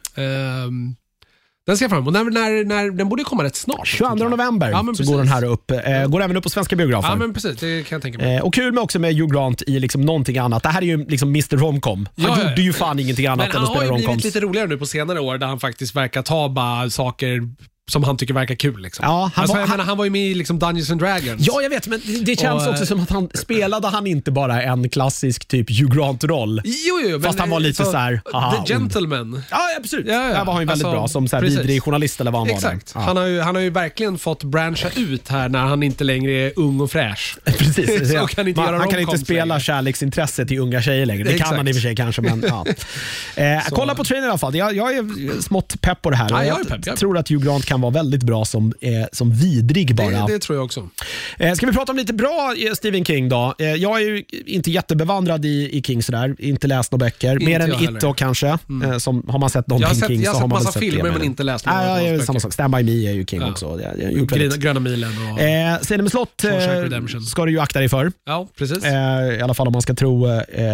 Den ska jag fram emot. När den borde komma rätt snart. 22 november så går den här upp. Går även upp på svenska biografer. Ja, men precis. Det kan jag tänka mig. Och kul med också med Hugh Grant i liksom någonting annat. Det här är ju liksom Mr. Romcom. Han gjorde ju fan ingenting annat än att spela romcoms. Men han har ju blivit lite roligare nu på senare år där han faktiskt verkar ta bara saker som han tycker verkar kul. Liksom. Ja, han var ju med i liksom Dungeons and Dragons. Ja, jag vet, men det känns också som att han inte bara en klassisk typ Hugh Grant-roll. Jo, fast han var lite så här. The Gentleman. Ja, absolut. Ja. Där var han ju väldigt bra som så här vidrig journalist eller vad han var. Exakt. Ja. Han har ju verkligen fått branscha ut här när han inte längre är ung och fräsch. Precis. Så han kan inte spela kärleksintresse till unga tjejer längre. Det kan han i och för sig kanske, men ja. Kolla på trailern i alla fall. Jag är smått pepp på det här. Ja, jag tror att Hugh Grant kan vara väldigt bra som vidrig bara. Det tror jag också. Ska vi prata om lite bra Stephen King då? Jag är ju inte jättebevandrad i King sådär. Inte läst några böcker. Mer än It då kanske. Som, har man sett någonting King så har man väl sett filmer men inte läst några böcker. Samma sak. Stand By Me är ju King också. Gröna milen och Salem slott ska du ju akta dig för. Ja, precis. I alla fall om man ska tro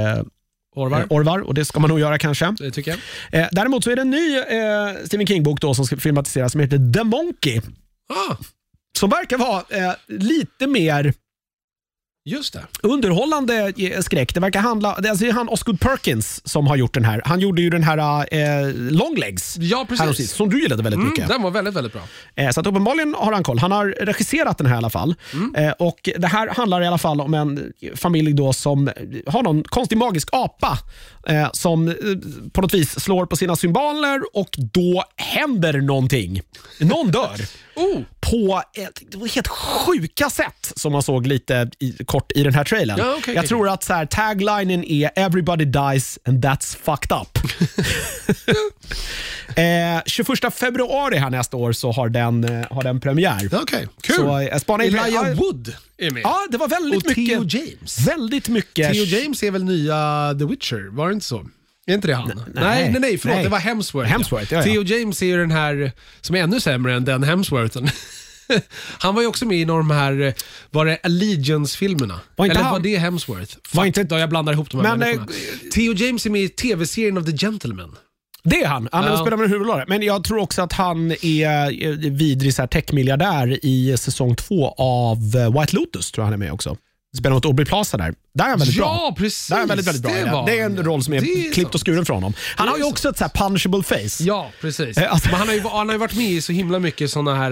Orvar, och det ska man nog göra kanske. Det tycker jag. Däremot så är det en ny Stephen King-bok då som ska filmatiseras som heter The Monkey. Som verkar vara lite mer just det. underhållande skräck. Det verkar handla, det är han Osgood Perkins som har gjort den här. Han gjorde ju den här Longlegs. Ja, precis. Som du gillade väldigt mycket. Den var väldigt, väldigt bra. Så att uppenbarligen har han koll. Han har regisserat den här i alla fall. Och det här handlar i alla fall om en familj då som har någon konstig magisk apa som på något vis slår på sina symboler och då händer någonting. Någon dör. På ett helt sjuka sätt som man såg lite kort i den här trailern. Ja, okay, jag tror att så här, taglinen är Everybody dies and that's fucked up. 21 februari här nästa år så har den premiär. Okej, kul. Så Elijah Wood är med. Ja, det var väldigt och mycket. Theo James. Väldigt mycket. Theo James är väl nya The Witcher, var det inte så? Är inte det han? Nej, förlåt, det var Hemsworth. Ja. Theo James är ju den här som är ännu sämre än den Hemsworthen. Han var ju också med i de här, var det Allegiance-filmerna? Eller var det Hemsworth? Då jag blandar ihop de här människorna. Theo James är med i tv-serien of The Gentleman. Det är han. Han spelar med huvudroll. Men jag tror också att han är vidrig så här tech-miljardär i säsong 2 av White Lotus, tror jag han är med också. spelar mot Aubrey Plaza där. Där är han väldigt bra. Precis. Där är han väldigt bra. Det är en roll som är klippt och skuren från honom. Han har ju också ett så här punchable face. Ja, precis. Men han har ju varit med i så himla mycket såna här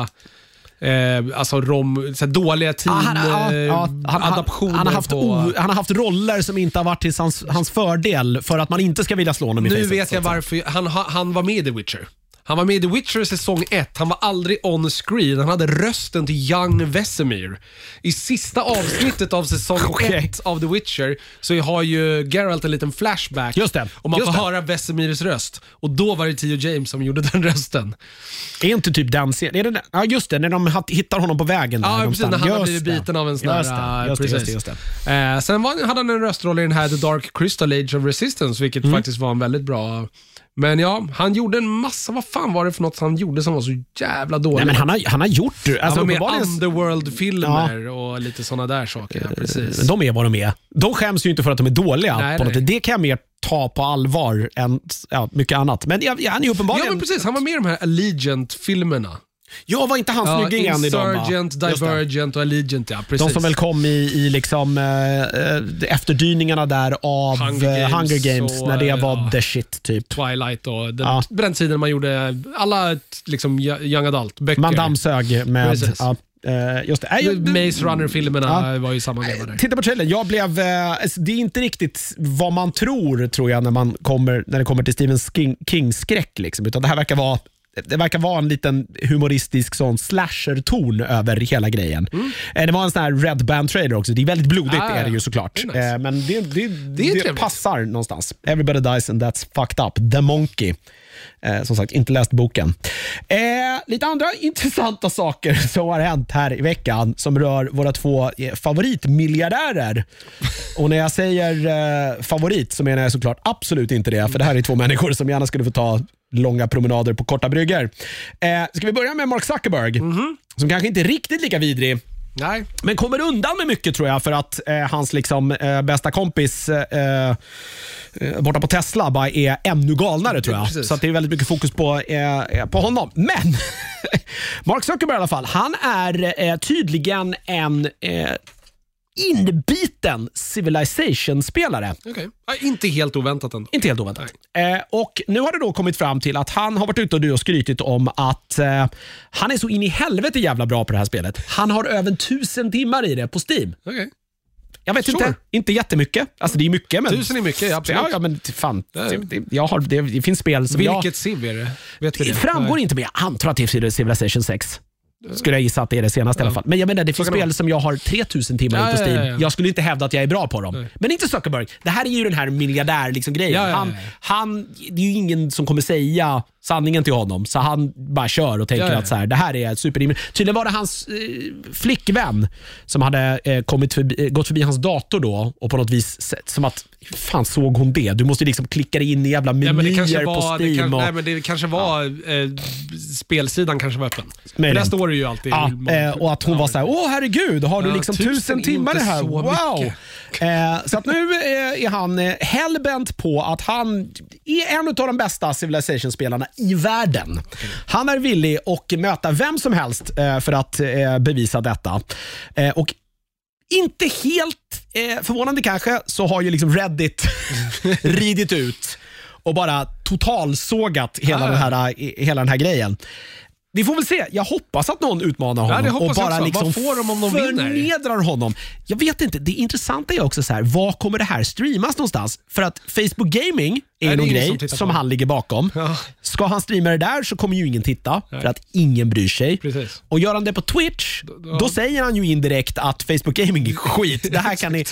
alltså så här dåliga team-adaptioner. Han har haft roller som inte har varit till hans fördel för att man inte ska vilja slå honom i facet. Nu vet jag varför. Han var med i The Witcher. Han var med i The Witcher säsong 1. Han var aldrig on screen. Han hade rösten till Young Vesemir. I sista avsnittet av säsong 1 av The Witcher så har ju Geralt en liten flashback. Just det. Och man får höra Vesemirs röst. Och då var det Theo James som gjorde den rösten. Är inte typ den scenen? Ja, just det. När de hittar honom på vägen. Ja, precis. När han har blivit biten av en sån där... Just det. Sen hade han en röstroll i den här The Dark Crystal Age of Resistance, vilket faktiskt var en väldigt bra... Men ja, han gjorde en massa, vad fan var det för något han gjorde som var så jävla dåligt? Nej, men han har gjort... Alltså, han var med Underworld-filmer och lite såna där saker. Ja, precis. De är vad de är. De skäms ju inte för att de är dåliga. Något. Det kan jag mer ta på allvar än mycket annat. Men han är uppenbarligen... Ja, men precis. Han var med i de här Allegiant-filmerna. Ja, var inte han snyggingen i dem? Insurgent, Divergent och Allegiant, ja, precis. De som väl kom i liksom efterdyningarna där av Hunger Games när det var the shit typ. Twilight och den tiden man gjorde alla liksom young adult-böcker. Man dammsög med... just det. Maze Runner-filmerna var ju samma grej där. Titta på trailern. Jag blev... det är inte riktigt vad man tror jag, när det kommer till Stephen King-skräck liksom, utan det här verkar vara en liten humoristisk sån slasher-ton över hela grejen. Det var en sån här Red Band-trailer också. Det är väldigt blodigt är det ju såklart. Nice. Men det passar någonstans. Everybody dies and that's fucked up. The Monkey. Som sagt, inte läst boken. Lite andra intressanta saker som har hänt här i veckan som rör våra två favoritmiljardärer. Och när jag säger favorit så menar jag såklart absolut inte det, för det här är två människor som gärna skulle få ta långa promenader på korta brygger. Ska vi börja med Mark Zuckerberg, som kanske inte är riktigt lika vidrig. Nej. Men kommer undan med mycket tror jag, för att hans liksom bästa kompis borta på Tesla bara är ännu galnare tror jag. Precis. Så att det är väldigt mycket fokus på honom. Men Mark Zuckerberg i alla fall, han är tydligen en inbiten Civilization-spelare. Okay. Inte helt oväntat ändå. Inte helt oväntat. Och nu har det då kommit fram till att han har varit ute och skrytit om att han är så in i helvete jävla bra på det här spelet. Han har över 1000 timmar i det på Steam. Okay. Jag vet inte jättemycket. Alltså det är mycket, men 1000 är mycket, ja, absolut. Ja, men fan. Det finns spel som Vilket Civ är det? Vet vi det? Framgår inte, men jag antar att det är Civilization 6. Skulle jag gissa att det är det senaste i alla fall. Men jag menar, det finns spel som jag har 3000 timmar på Steam. Ja. Jag skulle inte hävda att jag är bra på dem. Nej. Men inte Zuckerberg. Det här är ju den här miljardär liksom grejen. Han, det är ju ingen som kommer säga sanningen till honom. Så han bara kör och tänker att så här, det här är super. Tydligen var det hans flickvän som hade gått förbi hans dator då och på något vis som att fan såg hon det? Du måste liksom klicka in i jävla menyer på Steam. Nej, men det kanske var spelsidan kanske var öppen. Men där står det ju alltid. Och att hon var så här, herregud, har du liksom 1000 timmar det här? Wow! Så att nu är han hellbent på att han är en av de bästa Civilization-spelarna i världen. Han är villig att möta vem som helst för att bevisa detta. Och inte helt förvånande kanske, så har ju liksom Reddit ridit ut och bara totalsågat hela den här grejen. Vi får väl se. Jag hoppas att någon utmanar honom och bara liksom vad får de om de förnedrar honom. Jag vet inte. Det intressanta är också så här, var kommer det här streamas någonstans? För att Facebook Gaming är någon grej som han ligger bakom. Ja. Ska han streama det där så kommer ju ingen titta. Nej. För att ingen bryr sig. Precis. Och gör han det på Twitch, då säger han ju indirekt att Facebook Gaming är skit. Det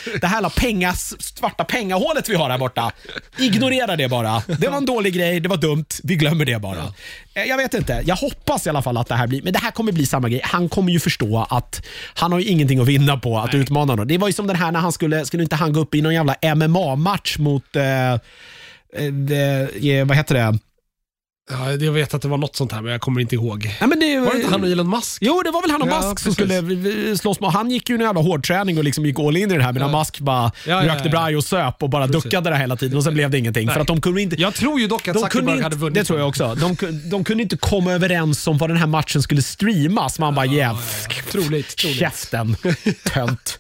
här svarta pengahålet vi har här borta. Ignorera det bara. Det var en dålig grej, det var dumt. Vi glömmer det bara. Ja. Jag vet inte. Jag hoppas i alla fall att det här blir, men det här kommer bli samma grej. Han kommer ju förstå att han har ju ingenting att vinna på att utmana honom. Det var ju som den här när han skulle inte han gå upp i någon jävla MMA-match mot vad heter det? Ja, jag vet att det var något sånt här, men jag kommer inte ihåg. Nej, men det var det inte han och Elon Musk? Jo, det var väl han och Musk som skulle slåss med. Han gick ju en jävla hårdträning och liksom gick all in i det här, medan Musk bara rökte braj och söp och bara duckade det hela tiden och sen blev det ingenting. För att de kunde inte, jag tror ju dock att Zuckerberg hade vunnit. Det tror jag också. De kunde inte komma överens om vad den här matchen skulle streamas. Man bara, troligt. Käften, tönt.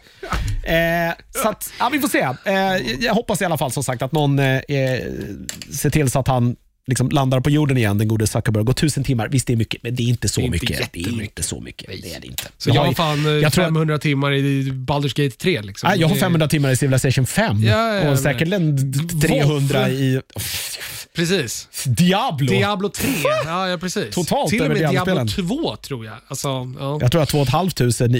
Så att, vi får se. Jag hoppas i alla fall som sagt att någon ser till så att han liksom landar på jorden igen, den gode Zuckerberg. Går 1000 timmar, visst det är mycket, men det är inte så mycket. Det är inte så mycket. Det är det inte. Så jag har fan 500 timmar i Baldur's Gate 3 liksom. Jag har 500 timmar i Civilization 5 och säkert 300 i... Precis. Diablo 3. Ja, precis. Totalt till och med Diablo 2 tror jag. Alltså, ja. Jag tror att 2 500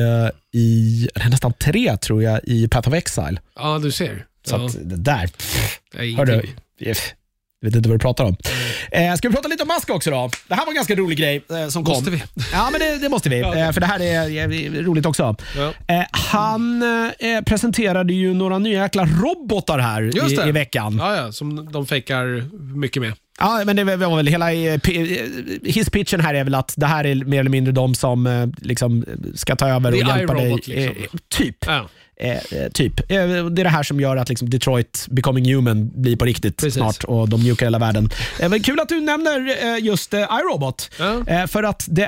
i nästan 3 tror jag i Path of Exile. Ja, du ser. Så att det där. Hörru. Jag vet inte vad du pratar om. Ska vi prata lite om Musk också då? Det här var en ganska rolig grej som kom. Måste vi? Ja, men det måste vi. För det här är roligt också. Ja. Han presenterade ju några nya jäkla robotar här i veckan. Ja, som de fejkar mycket med. Ja, men det var väl hela hisspitchen här är väl att det här är mer eller mindre de som liksom ska ta över och hjälpa dig. Liksom. Typ. Ja. Det är det här som gör att liksom Detroit Becoming Human blir på riktigt snart och de mjukar hela världen. Det är kul att du nämner just iRobot. För att det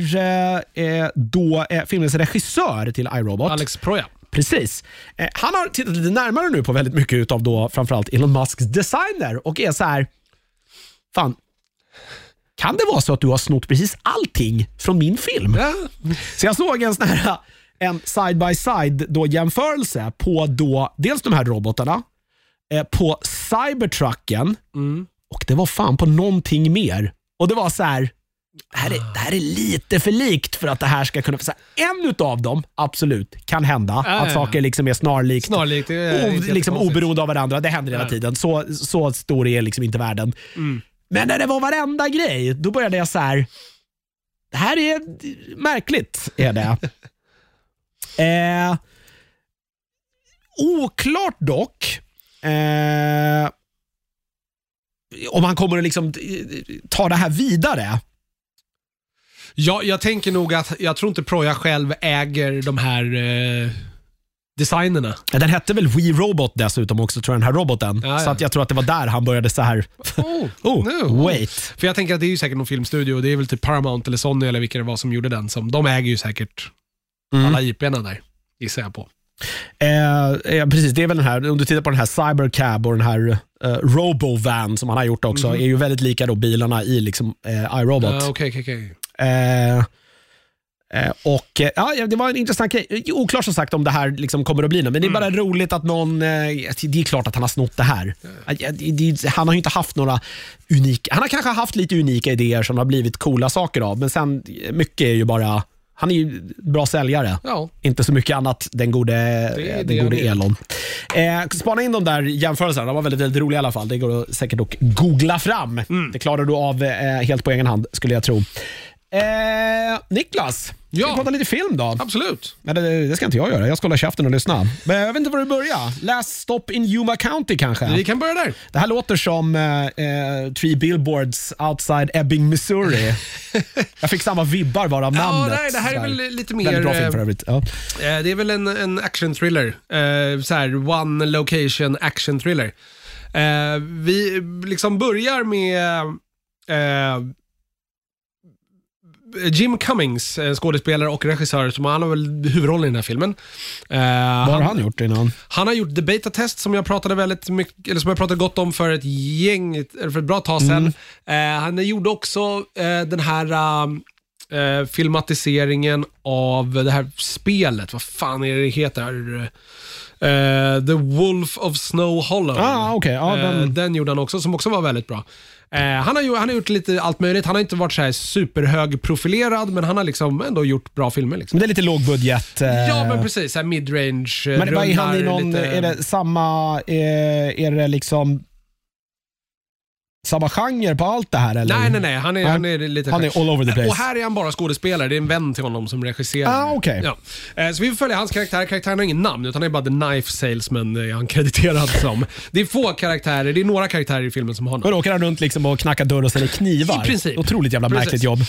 är då filmens regissör till iRobot, Alex Proya. Precis. Han har tittat lite närmare nu på väldigt mycket utav då framförallt Elon Musks designer och är så här: fan, kan det vara så att du har snott precis allting från min film? Ja. Så jag såg en sån här side-by-side då jämförelse på då dels de här robotarna, på Cybertrucken och det var fan på någonting mer. Och det var så här, det här är lite för likt för att det här ska kunna... Så här, en utav dem, absolut, kan hända. Att saker liksom är snarlikt liksom oberoende av varandra. Det händer hela tiden. Så stor är liksom inte världen. Men när det var varenda grej, då började jag så här: det här är märkligt, är det. Oklart dock om han kommer att liksom ta det här vidare. Ja, jag tänker nog att jag tror inte Proya själv äger de här designerna. Den hette väl Wii Robot dessutom också, tror jag, den här roboten. Så att jag tror att det var där han började så här. Wait. För jag tänker att det är ju säkert någon filmstudio. Det är väl typ Paramount eller Sony eller vilka det var som gjorde den. De äger ju säkert alla IP-erna där, gissar jag på. Precis, det är väl den här, om du tittar på den här Cybercab och den här Robovan som han har gjort också, är ju väldigt lika då bilarna i liksom iRobot. Okej. Och det var en intressant grej. Oklart som sagt om det här liksom kommer att bli något, men det är bara roligt att någon, det är klart att han har snott det här. Han har ju inte haft några unika, han har kanske haft lite unika idéer som har blivit coola saker av, men sen mycket är ju bara, han är ju bra säljare. Ja. Inte så mycket annat, den gode Elon. Spana in de där jämförelserna. De var väldigt, väldigt roliga i alla fall. Det går säkert att googla fram. Det klarar du av helt på egen hand, skulle jag tro. Niklas, ska vi prata lite film då? Absolut. Men det ska inte jag göra. Jag ska hålla käften och lyssna. Men jag vet inte var du börjar. Last Stop in Yuma County kanske? Vi kan börja där. Det här låter som 3 billboards outside Ebbing, Missouri. Jag fick samma vibbar bara av namnet. Nej, det här är väl lite mer... Väldigt bra film för övrigt. Ja. Det är väl en action-thriller. Så här, one location action-thriller. Vi liksom börjar med... Jim Cummings, skådespelare och regissör, som han har väl huvudrollen i den här filmen. Vad har han gjort innan? Han har gjort The Beta Test, som jag pratade väldigt mycket, eller som jag pratade gott om för ett bra tag sedan. Han gjorde också den här filmatiseringen av det här spelet. Vad fan är det heter? The Wolf of Snow Hollow. Den gjorde han också, som också var väldigt bra. Han har gjort lite allt möjligt. Han har inte varit så här superhög profilerad, men han har liksom ändå gjort bra filmer liksom. Men det är lite lågbudget. Ja, men precis, så här midrange. Men vad är han i någon, lite... är det samma, är det liksom samma genre på allt det här eller? Nej. Han är lite... Han är all over the place. Och här är han bara skådespelare. Det är en vän till honom som regisserar. Okej. Ja. Så vi får följa hans karaktär. Karaktären har ingen namn, utan han är bara the knife salesman är han krediterad som. Det är få karaktärer. Det är några karaktärer i filmen som har namn. Och då åker han runt liksom och knackar dörr och säljer knivar. I princip. Otroligt jävla märkligt jobb.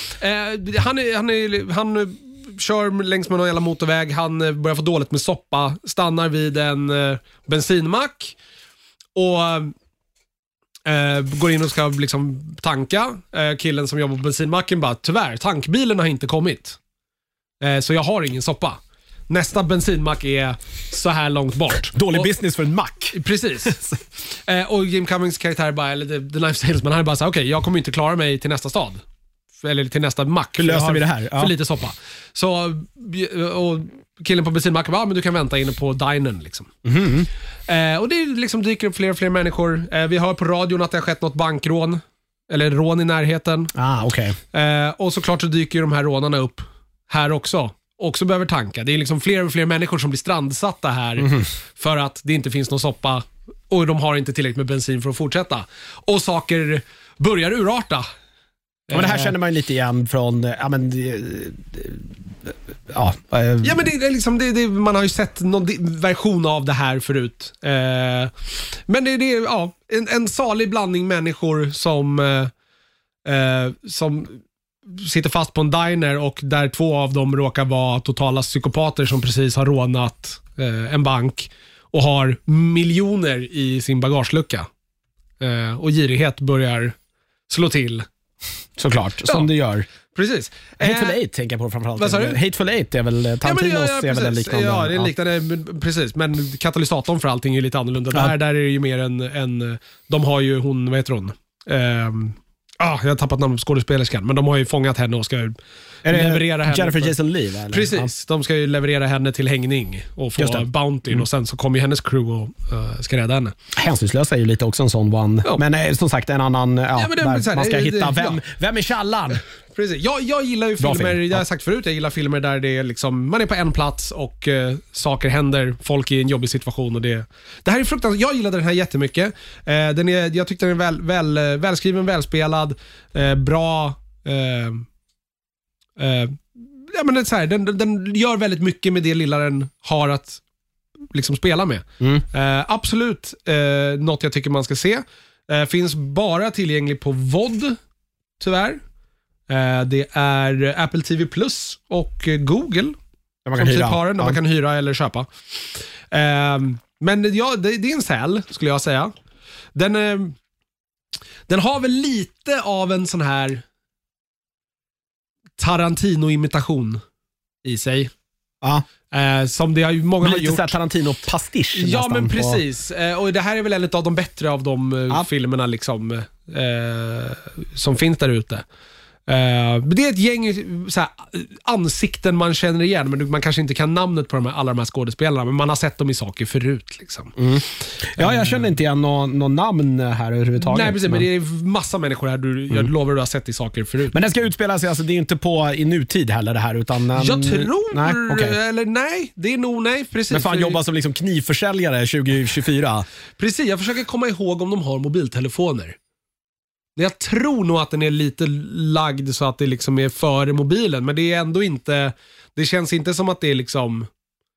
Han kör längs med någon jävla motorväg. Han börjar få dåligt med soppa. Stannar vid en bensinmack. Och går in och ska liksom tanka. Killen som jobbar på bensinmacken bara, tyvärr, tankbilen har inte kommit. Så jag har ingen soppa. Nästa bensinmack är så här långt bort. Dålig business för en mack. Precis. Och Jim Cummings karaktär bara, eller The Knife Salesman, han är bara så här, okej, jag kommer inte klara mig till nästa stad. Eller till nästa mack. Hur löser vi det här? För lite soppa. Så, och killen på bensinmacken bara, men du kan vänta inne på dinern liksom. Och det liksom dyker upp fler och fler människor. Vi hör på radion att det har skett något bankrån. Eller rån i närheten. Okej. Och såklart så dyker de här rånarna upp här också behöver tanka. Det är liksom fler och fler människor som blir strandsatta här för att det inte finns någon soppa och de har inte tillräckligt med bensin för att fortsätta. Och saker börjar urarta. Men det här känner man ju lite igen från men det är liksom man har ju sett någon version av det här förut. Men det är en salig blandning människor som sitter fast på en diner och där 2 av dem råkar vara totala psykopater som precis har rånat en bank och har miljoner i sin bagagelucka. Och girighet börjar slå till. Såklart, som det gör. Precis. Hateful Eight tänker jag på framförallt. Vad sa du? Hateful Eight är väl Tarantinos är väl en liknande. Ja, det är liknande, precis. Men katalysatorn för allting är lite annorlunda. Där är det ju mer en de har ju hon, vad heter hon? Jag har tappat namn på skådespelerskan, men de har ju fångat henne och ska leverera henne. Jennifer Jason Leigh, eller? Precis, de ska ju leverera henne till hängning och få bountyn och sen så kommer ju hennes crew och ska rädda henne. Hänsynslösa är ju lite också en sån one. Ja. Men som sagt en annan, man ska hitta vem är källan? Precis. Jag gillar ju filmer, jag har sagt förut, jag gillar filmer där det är liksom, man är på en plats och saker händer, folk är i en jobbig situation och det här är fruktansvärt. Jag gillade den här jättemycket. Jag tyckte den är välskriven, välspelad, bra. Men det är så här, den gör väldigt mycket med det lilla den har att liksom spela med. Absolut något jag tycker man ska se. Finns bara tillgänglig på VOD, tyvärr. Det är Apple TV Plus och Google man kan hyra. Man kan hyra eller köpa. Men det är en säl, skulle jag säga. Den har väl lite av en sån här Tarantino-imitation i sig. Som det har ju många har gjort. Lite Tarantino-pastisch. Ja, men precis. Och det här är väl en av de bättre av de filmerna liksom, som finns där ute. Det är ett gäng såhär, ansikten man känner igen, men man kanske inte kan namnet på alla de här skådespelarna, men man har sett dem i saker förut liksom. Ja, jag känner inte igen någon namn här överhuvudtaget. Nej, precis, men det är massa människor här jag lovar du har sett i saker förut. Men den ska utspela sig, alltså det är inte i nutid heller det här, utan jag tror, nej, det är nog nej, precis. Men fan jobbar som liksom knivförsäljare 2024. Precis, jag försöker komma ihåg om de har mobiltelefoner. Jag tror nog att den är lite lagd så att det liksom är före mobilen, men det är ändå inte, det känns inte som att det är liksom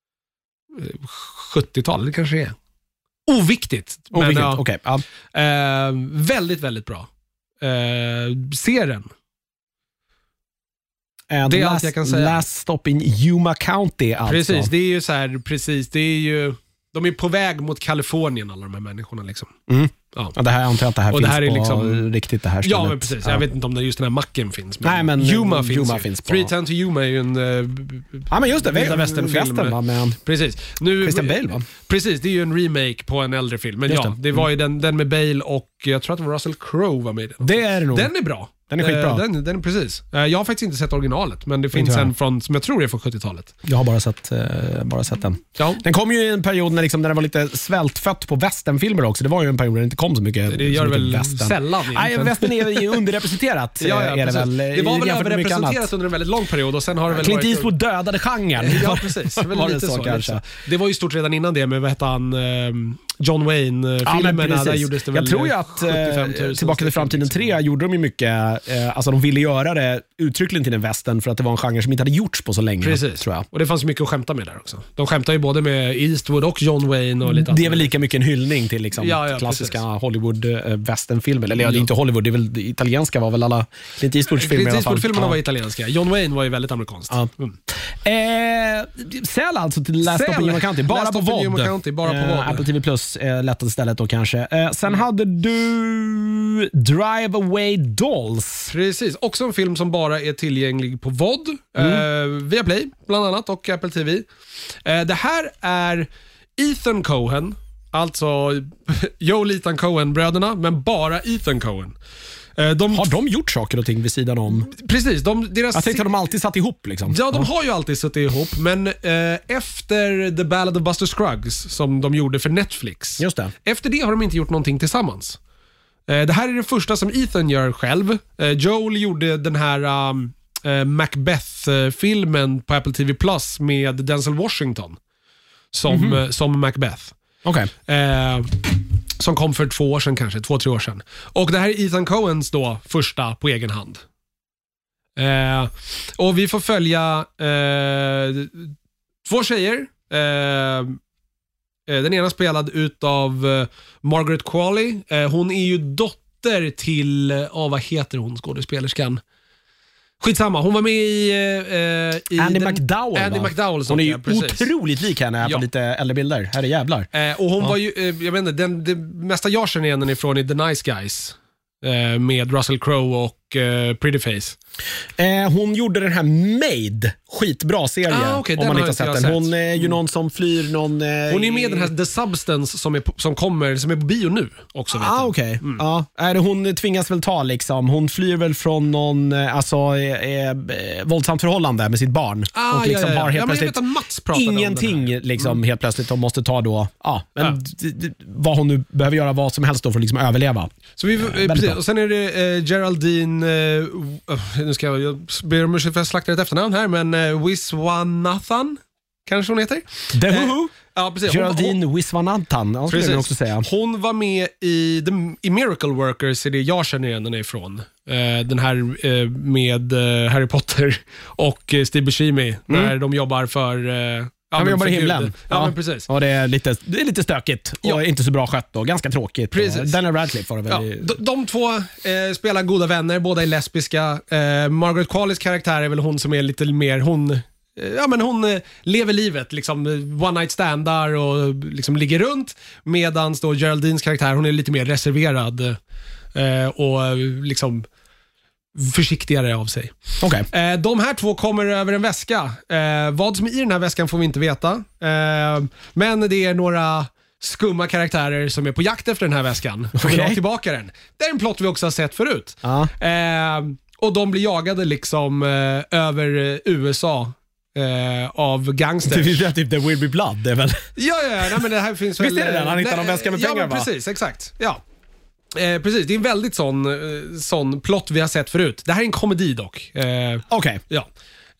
70-tal, det kanske är. Oviktigt. Okej. Väldigt, väldigt bra. Se den. Det är allt jag kan säga. Last stop in Yuma County alltså. Precis, det är ju så här, precis, det är ju, de är på väg mot Kalifornien, alla de här människorna liksom. Ja, det här antar jag att det här och finns det här är liksom, riktigt det här stället. Ja, men precis. Jag vet inte om just den här macken finns. Men nej, men Yuma finns på. 310 to Yuma är ju en ja, men just det, västernfilm. Precis. Nu, Christian Bale, va? Precis, det är ju en remake på en äldre film. Men det var ju den med Bale och jag tror att det var Russell Crowe var med. Det är det nog. Den är bra. Den är skitbra. Den är precis. Jag har faktiskt inte sett originalet, men det finns en från, som jag tror är från 70-talet. Jag har bara sett den. Ja. Den kom ju i en period när det var lite svältfött på westernfilmer också. Det var ju en period där det inte kom så mycket. Det gör så väl western. Sällan. Nej, western är ju underrepresenterat. Det var väl överrepresenterat under en väldigt lång period och sen har det väl Clint Eastwood dödade genren. Ja, precis. Det var lite så kanske. Det var ju stort redan innan det med vad hette han John Wayne-filmerna, där gjordes det väl. Jag tror ju att Tillbaka till framtiden 3 gjorde de ju mycket, alltså de ville göra det uttryckligen till en western för att det var en genre som inte hade gjorts på så länge. Precis, tror jag. Och det fanns mycket att skämta med där också. De skämtar ju både med Eastwood och John Wayne och lite. Det är väl lika mycket en hyllning till liksom klassiska Hollywood-westernfilmer. Eller det är inte Hollywood, det är väl italienska var väl alla Clint Eastwood-filmer i alla fall. Eastwood-filmerna var italienska. John Wayne var ju väldigt amerikanskt. Ja. Säl alltså till Last of Yuma County. Bara på VOD. Apple TV Plus lättat istället då kanske. Sen hade du Drive Away Dolls. Precis, också en film som bara är tillgänglig på VOD. Via Play bland annat och Apple TV. Det här är Ethan Coen, alltså Joel Ethan Coen-bröderna, men bara Ethan Coen. Har de gjort saker och ting vid sidan om? Precis. Jag tänkte att de alltid satt ihop. Liksom. Ja, de har ju alltid satt ihop. Men efter The Ballad of Buster Scruggs, som de gjorde för Netflix. Just det. Efter det har de inte gjort någonting tillsammans. Det här är det första som Ethan gör själv. Joel gjorde den här Macbeth-filmen på Apple TV Plus med Denzel Washington som Macbeth. Okay. Som kom för 2 år sedan kanske, 2-3 år sedan. Och det här är Ethan Coens då första på egen hand. Och vi får följa 2 tjejer. Den ena spelad utav Margaret Qualley. Hon är ju dotter till, vad heter hon, skådespelerskan? Skitsamma, hon var med i Andy McDowell. Andy McDowell. Hon är ju otroligt lik henne här på lite äldre bilder. Här är jävlar. Och hon var ju, jag vet inte, det mesta jag känner igen ifrån i The Nice Guys. Med Russell Crowe och Pretty Face. Hon gjorde den här Made, skitbra serie om man inte har sett den. Hon är ju någon som flyr någon... Hon är med i den här The Substance som är på bio nu också. Okej. Ja, hon tvingas väl ta liksom, hon flyr väl från någon våldsamt förhållande med sitt barn och liksom har helt plötsligt ingenting liksom helt plötsligt de måste ta då. Vad hon nu behöver göra vad som helst då för att liksom överleva. Så precis, och sen är det Geraldine nu ska jag ber om ursäkt för att slakta ett efternamn här, men Wiswanathan kanske hon heter. The Who? Ja, precis. Geraldine Wiswanathan, skulle jag också säga. Hon var med i Miracle Workers, är det jag känner igen henne ifrån. Den här med Harry Potter och Steve Buscemi, när de jobbar för... Han jobbar i himlen. Ja, men precis. Och det är lite stökigt och inte så bra skött och ganska tråkigt. Precis. Daniel Radcliffe var det väl. De två spelar goda vänner, båda är lesbiska. Margaret Qualleys karaktär är väl hon som är lite mer, hon lever livet, liksom one night standar och liksom ligger runt, medans då Geraldines karaktär, hon är lite mer reserverad och liksom försiktigare av sig. Okay. De här två kommer över en väska. Vad som är i den här väskan får vi inte veta. Men det är några skumma karaktärer som är på jakt efter den här väskan och vill ha tillbaka den. Det är en plott vi också har sett förut. Och de blir jagade liksom över USA av gangsters. Det är typ The Will Be Blood, det är väl? Ja, nej, men det här finns väl... Visst är det den? Han hittar någon väska med pengar, va? Precis, exakt. Ja. Precis, det är en väldigt sån plott vi har sett förut. Det här är en komedi dock. Okej. Ja.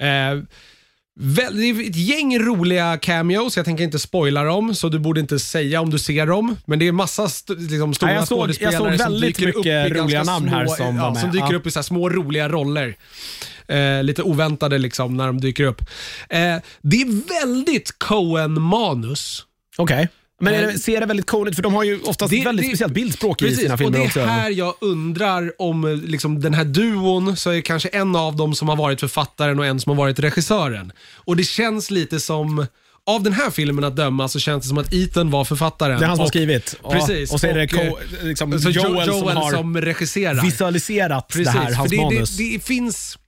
Det är ett gäng roliga cameos. Jag tänker inte spoila dem, så du borde inte säga om du ser dem. Men det är massa liksom, stora skådespelare som dyker upp i roliga namn här som dyker upp i så här små roliga roller. Lite oväntade liksom när de dyker upp. Det är väldigt Coen-manus. Okej. Men ser det väldigt cool ut, för de har ju oftast väldigt speciellt bildspråk i sina filmer också. Och det är här jag undrar om liksom, den här duon, så är kanske en av dem som har varit författaren och en som har varit regissören. Och det känns lite som, av den här filmen att döma, så känns det som att Ethan var författaren. Det är han som har skrivit. Precis. Och så är det liksom Joel som regisserar. Visualiserat det här, hans manus. Det finns...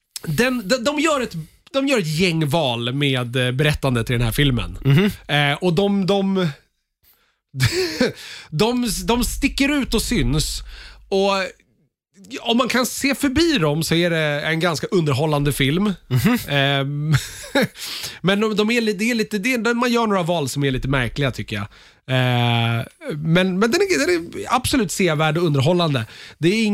De gör ett gäng val med berättandet i den här filmen. Och de sticker ut och syns. Och om man kan se förbi dem så är det en ganska underhållande film. Men man gör några val som är lite märkliga, tycker jag. Men den är absolut sevärd och underhållande. Det är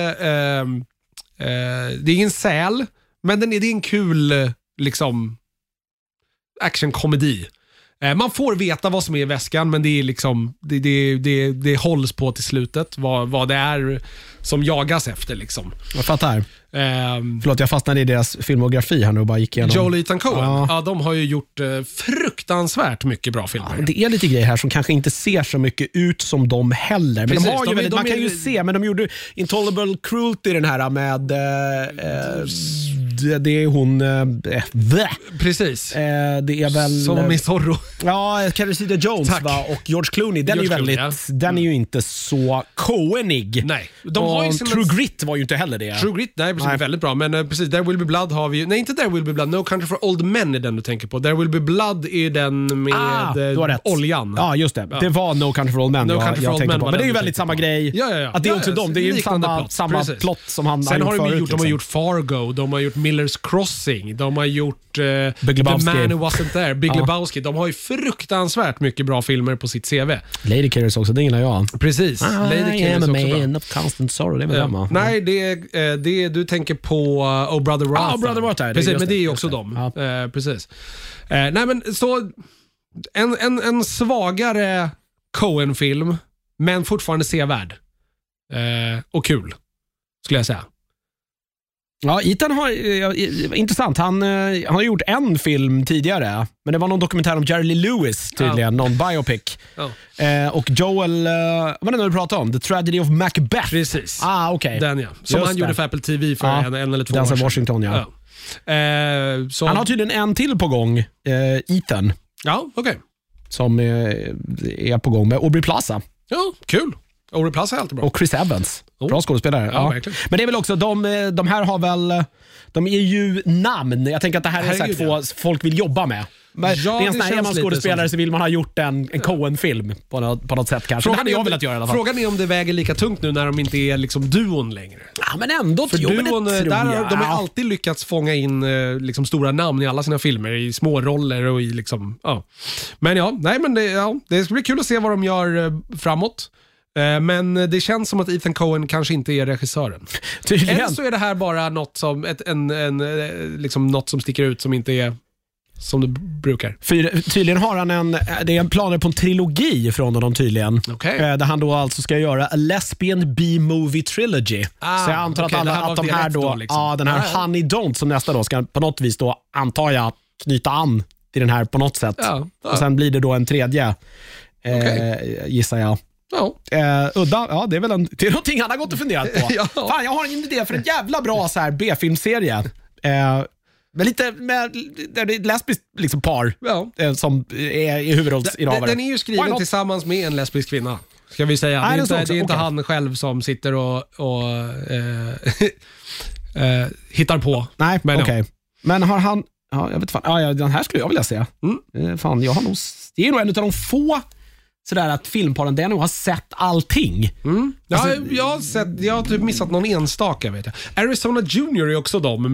ingen säl, men det är en kul liksom actionkomedi. Man får veta vad som är i väskan, men det är liksom det hålls på till slutet vad det är som jagas efter liksom. Jag fattar. Förlåt, jag fastnade i deras filmografi här nu och bara gick igenom. Joel och Ethan Coen, ja, de har ju gjort fruktansvärt mycket bra filmer. Ja, det är lite grejer här som kanske inte ser så mycket ut som de heller. Men precis, de har ju väldigt, man kan ju se, men de gjorde Intolerable Cruelty, den här med det är hon precis. Det är väl som Miss Horror. Ja, Carrie Jones va? Och George Clooney. Den George är ju väldigt den är ju inte så Coenig. Nej, de har ju True Grit var ju inte heller det. True Grit, nej, precis, väldigt bra, men precis, There Will Be Blood har vi ju. Nej, inte There Will Be Blood, No Country for Old Men är den du tänker på. There Will Be Blood är den med oljan. Ja, just det. Det var No Country for Old Men jag tänkte på. Men det är ju väldigt samma grej. Ja. Att det är också dem, det är ju samma plott som han sen har de gjort. De har gjort Fargo, de har gjort Miller's Crossing, de har gjort The Man Who Wasn't There, Big Lebowski. De har ju fruktansvärt mycket bra filmer på sitt CV. Lady Killers också, det gillar jag. Precis. Lady Killers också bra. Man of constant sorrow, det är med nej, det du tänker på Oh Brother Wrath. Oh Brother Wrath, precis, men det är ju också dem. Precis. Nej, men så en svagare Coen-film, men fortfarande sevärd. Och kul, skulle jag säga. Ja, Ethan har intressant. Han har gjort en film tidigare, men det var någon dokumentär om Jerry Lee Lewis tydligen, någon biopic. Och Joel, vad är det du pratar om? The Tragedy of Macbeth. Precis. Okej. Den som han gjorde för Apple TV för en eller 2 år sedan. Washington, så... Han har tydligen en till på gång, Ethan. Ja, okej. Som är på gång med Aubrey Plaza. Ja, kul. Aubrey Plaza är alltid bra. Och Chris Evans. Bra skådespelare. Ja. Men det är väl också, de här har väl, de är ju namn. Jag tänker att det här är så här två folk vill jobba med. Men det är en sån här, är man skådespelare så vill man ha gjort en Coen-film på något sätt kanske. Det hade jag velat göra i alla fall. Frågan är om det väger lika tungt nu när de inte är liksom duon längre. Ja, men ändå. För duon, de har alltid lyckats fånga in liksom stora namn i alla sina filmer, i små roller och i liksom, Men det ska bli kul att se vad de gör framåt. Men det känns som att Ethan Coen kanske inte är regissören. Eller så är det här bara något som liksom något som sticker ut som inte är som det brukar. Tydligen har han det är en planer på en trilogi från honom tydligen. Okay. Där han då alltså ska göra a lesbian B-movie trilogy. Så jag antar att de här då liksom. Den här Honey Don't som nästa då ska på något vis då, antar jag, knyta an till den här på något sätt. Och sen blir det då en tredje gissar jag. Udda, det är väl det är någonting han har gått och funderat på. Fan, jag har en idé för en jävla bra så här B-filmserie. Men lite med det är ett lesbiskt liksom par som är i huvudrollsinnehavare. Den är ju skriven tillsammans med en lesbisk kvinna, ska vi säga. Det är inte han själv som sitter och hittar på. Nej, okej. Men har han jag vet fan. Den här skulle jag vilja se. Fan, jag har nog, det är nog en av de få sådär att filmparen där nog har sett allting. Alltså, jag har typ missat någon enstaka, vet jag. Arizona Junior är också de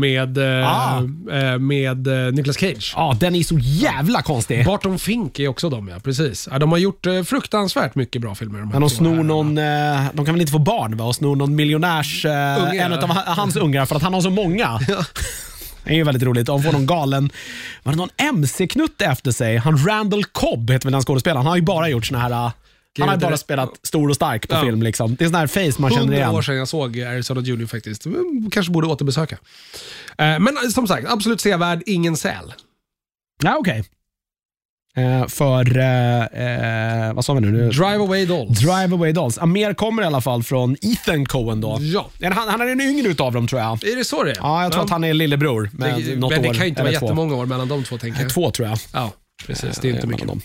med Nicolas Cage. Ja, den är så jävla konstig. Barton Fink är också de, precis. De har gjort fruktansvärt mycket bra filmer. Men de snor någon, de kan väl inte få barn va? Och snor någon miljonärs, en av hans ungar för att han har så många. Det är ju väldigt roligt. De får någon galen, var det någon MC-knutt efter sig? Han Randall Cobb heter väl den skådespelaren. Han har ju bara gjort såna här, han har ju bara spelat stor och stark på film liksom. Det är sån här face man känner igen. 100 år sedan jag såg Arizona Junior faktiskt. Kanske borde återbesöka. Men som sagt, absolut sevärd, ingen säl. Ja, okej. Vad sa vi nu? Drive Away Dolls. Drive Away Dolls. Mer kommer i alla fall från Ethan Coen då. Ja. Han är en yngre utav dem tror jag. Är det så det? Ja, jag tror att han är lillebror med något år. Men det kan ju inte vara jättemånga år mellan de två, tänker jag. 2 tror jag. Ja, precis. Det är inte mycket.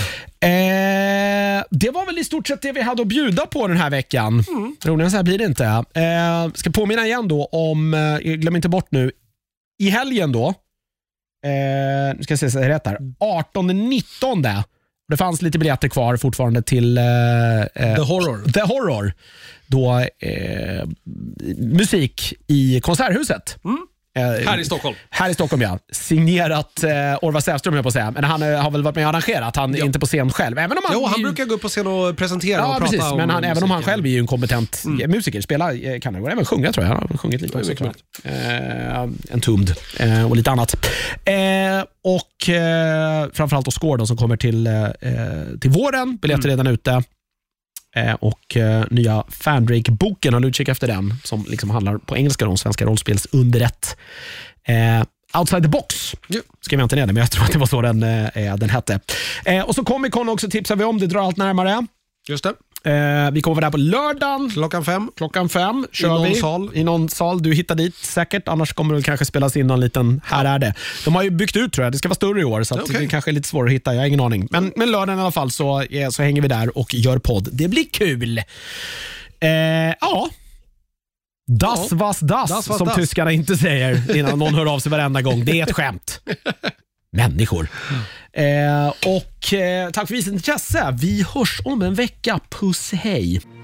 Det var väl i stort sett det vi hade att bjuda på den här veckan. Roligare så här blir det inte. Ska påminna igen då om, glöm inte bort nu, i helgen då, nu ska jag se så rätt här, 18-19. Det fanns lite biljetter kvar fortfarande till The Horror. Då musik i Konserthuset. Här i Stockholm, ja. Signerat Orvar Sävström, jag på att säga. Men han har väl varit med och arrangerat. Han är inte på scen själv. Även om han brukar gå upp på scen och presentera och prata. Precis, men även om han själv är ju en kompetent musiker. Spelar, kan han även sjunga, tror jag. Han har sjungit lite också. En tumd och lite annat. Och framförallt då Score som kommer till våren. Biljetter redan ute. Och nya Fandrake-boken, har du utkik efter den, som liksom handlar på engelska om svenska rollspelsunderrätt. Outside the Box skrev jag inte ner det, men jag tror att det var så den hette. Och så Comic-Con också, tipsar vi om, det drar allt närmare. Just det. Vi kommer vara där på lördagen. Klockan 5 kör i någon sal. Du hittar dit säkert, annars kommer det kanske spelas in någon liten, här är det. De har ju byggt ut, tror jag, det ska vara större i år, så att det kanske är lite svårare att hitta, jag har ingen aning. Men lördagen i alla fall så hänger vi där och gör podd. Det blir kul. Das was das, som tyskarna inte säger innan någon hör av sig varenda gång. Det är ett skämt. Människor. Och tack för visat intresse. Vi hörs om en vecka. Puss, hej.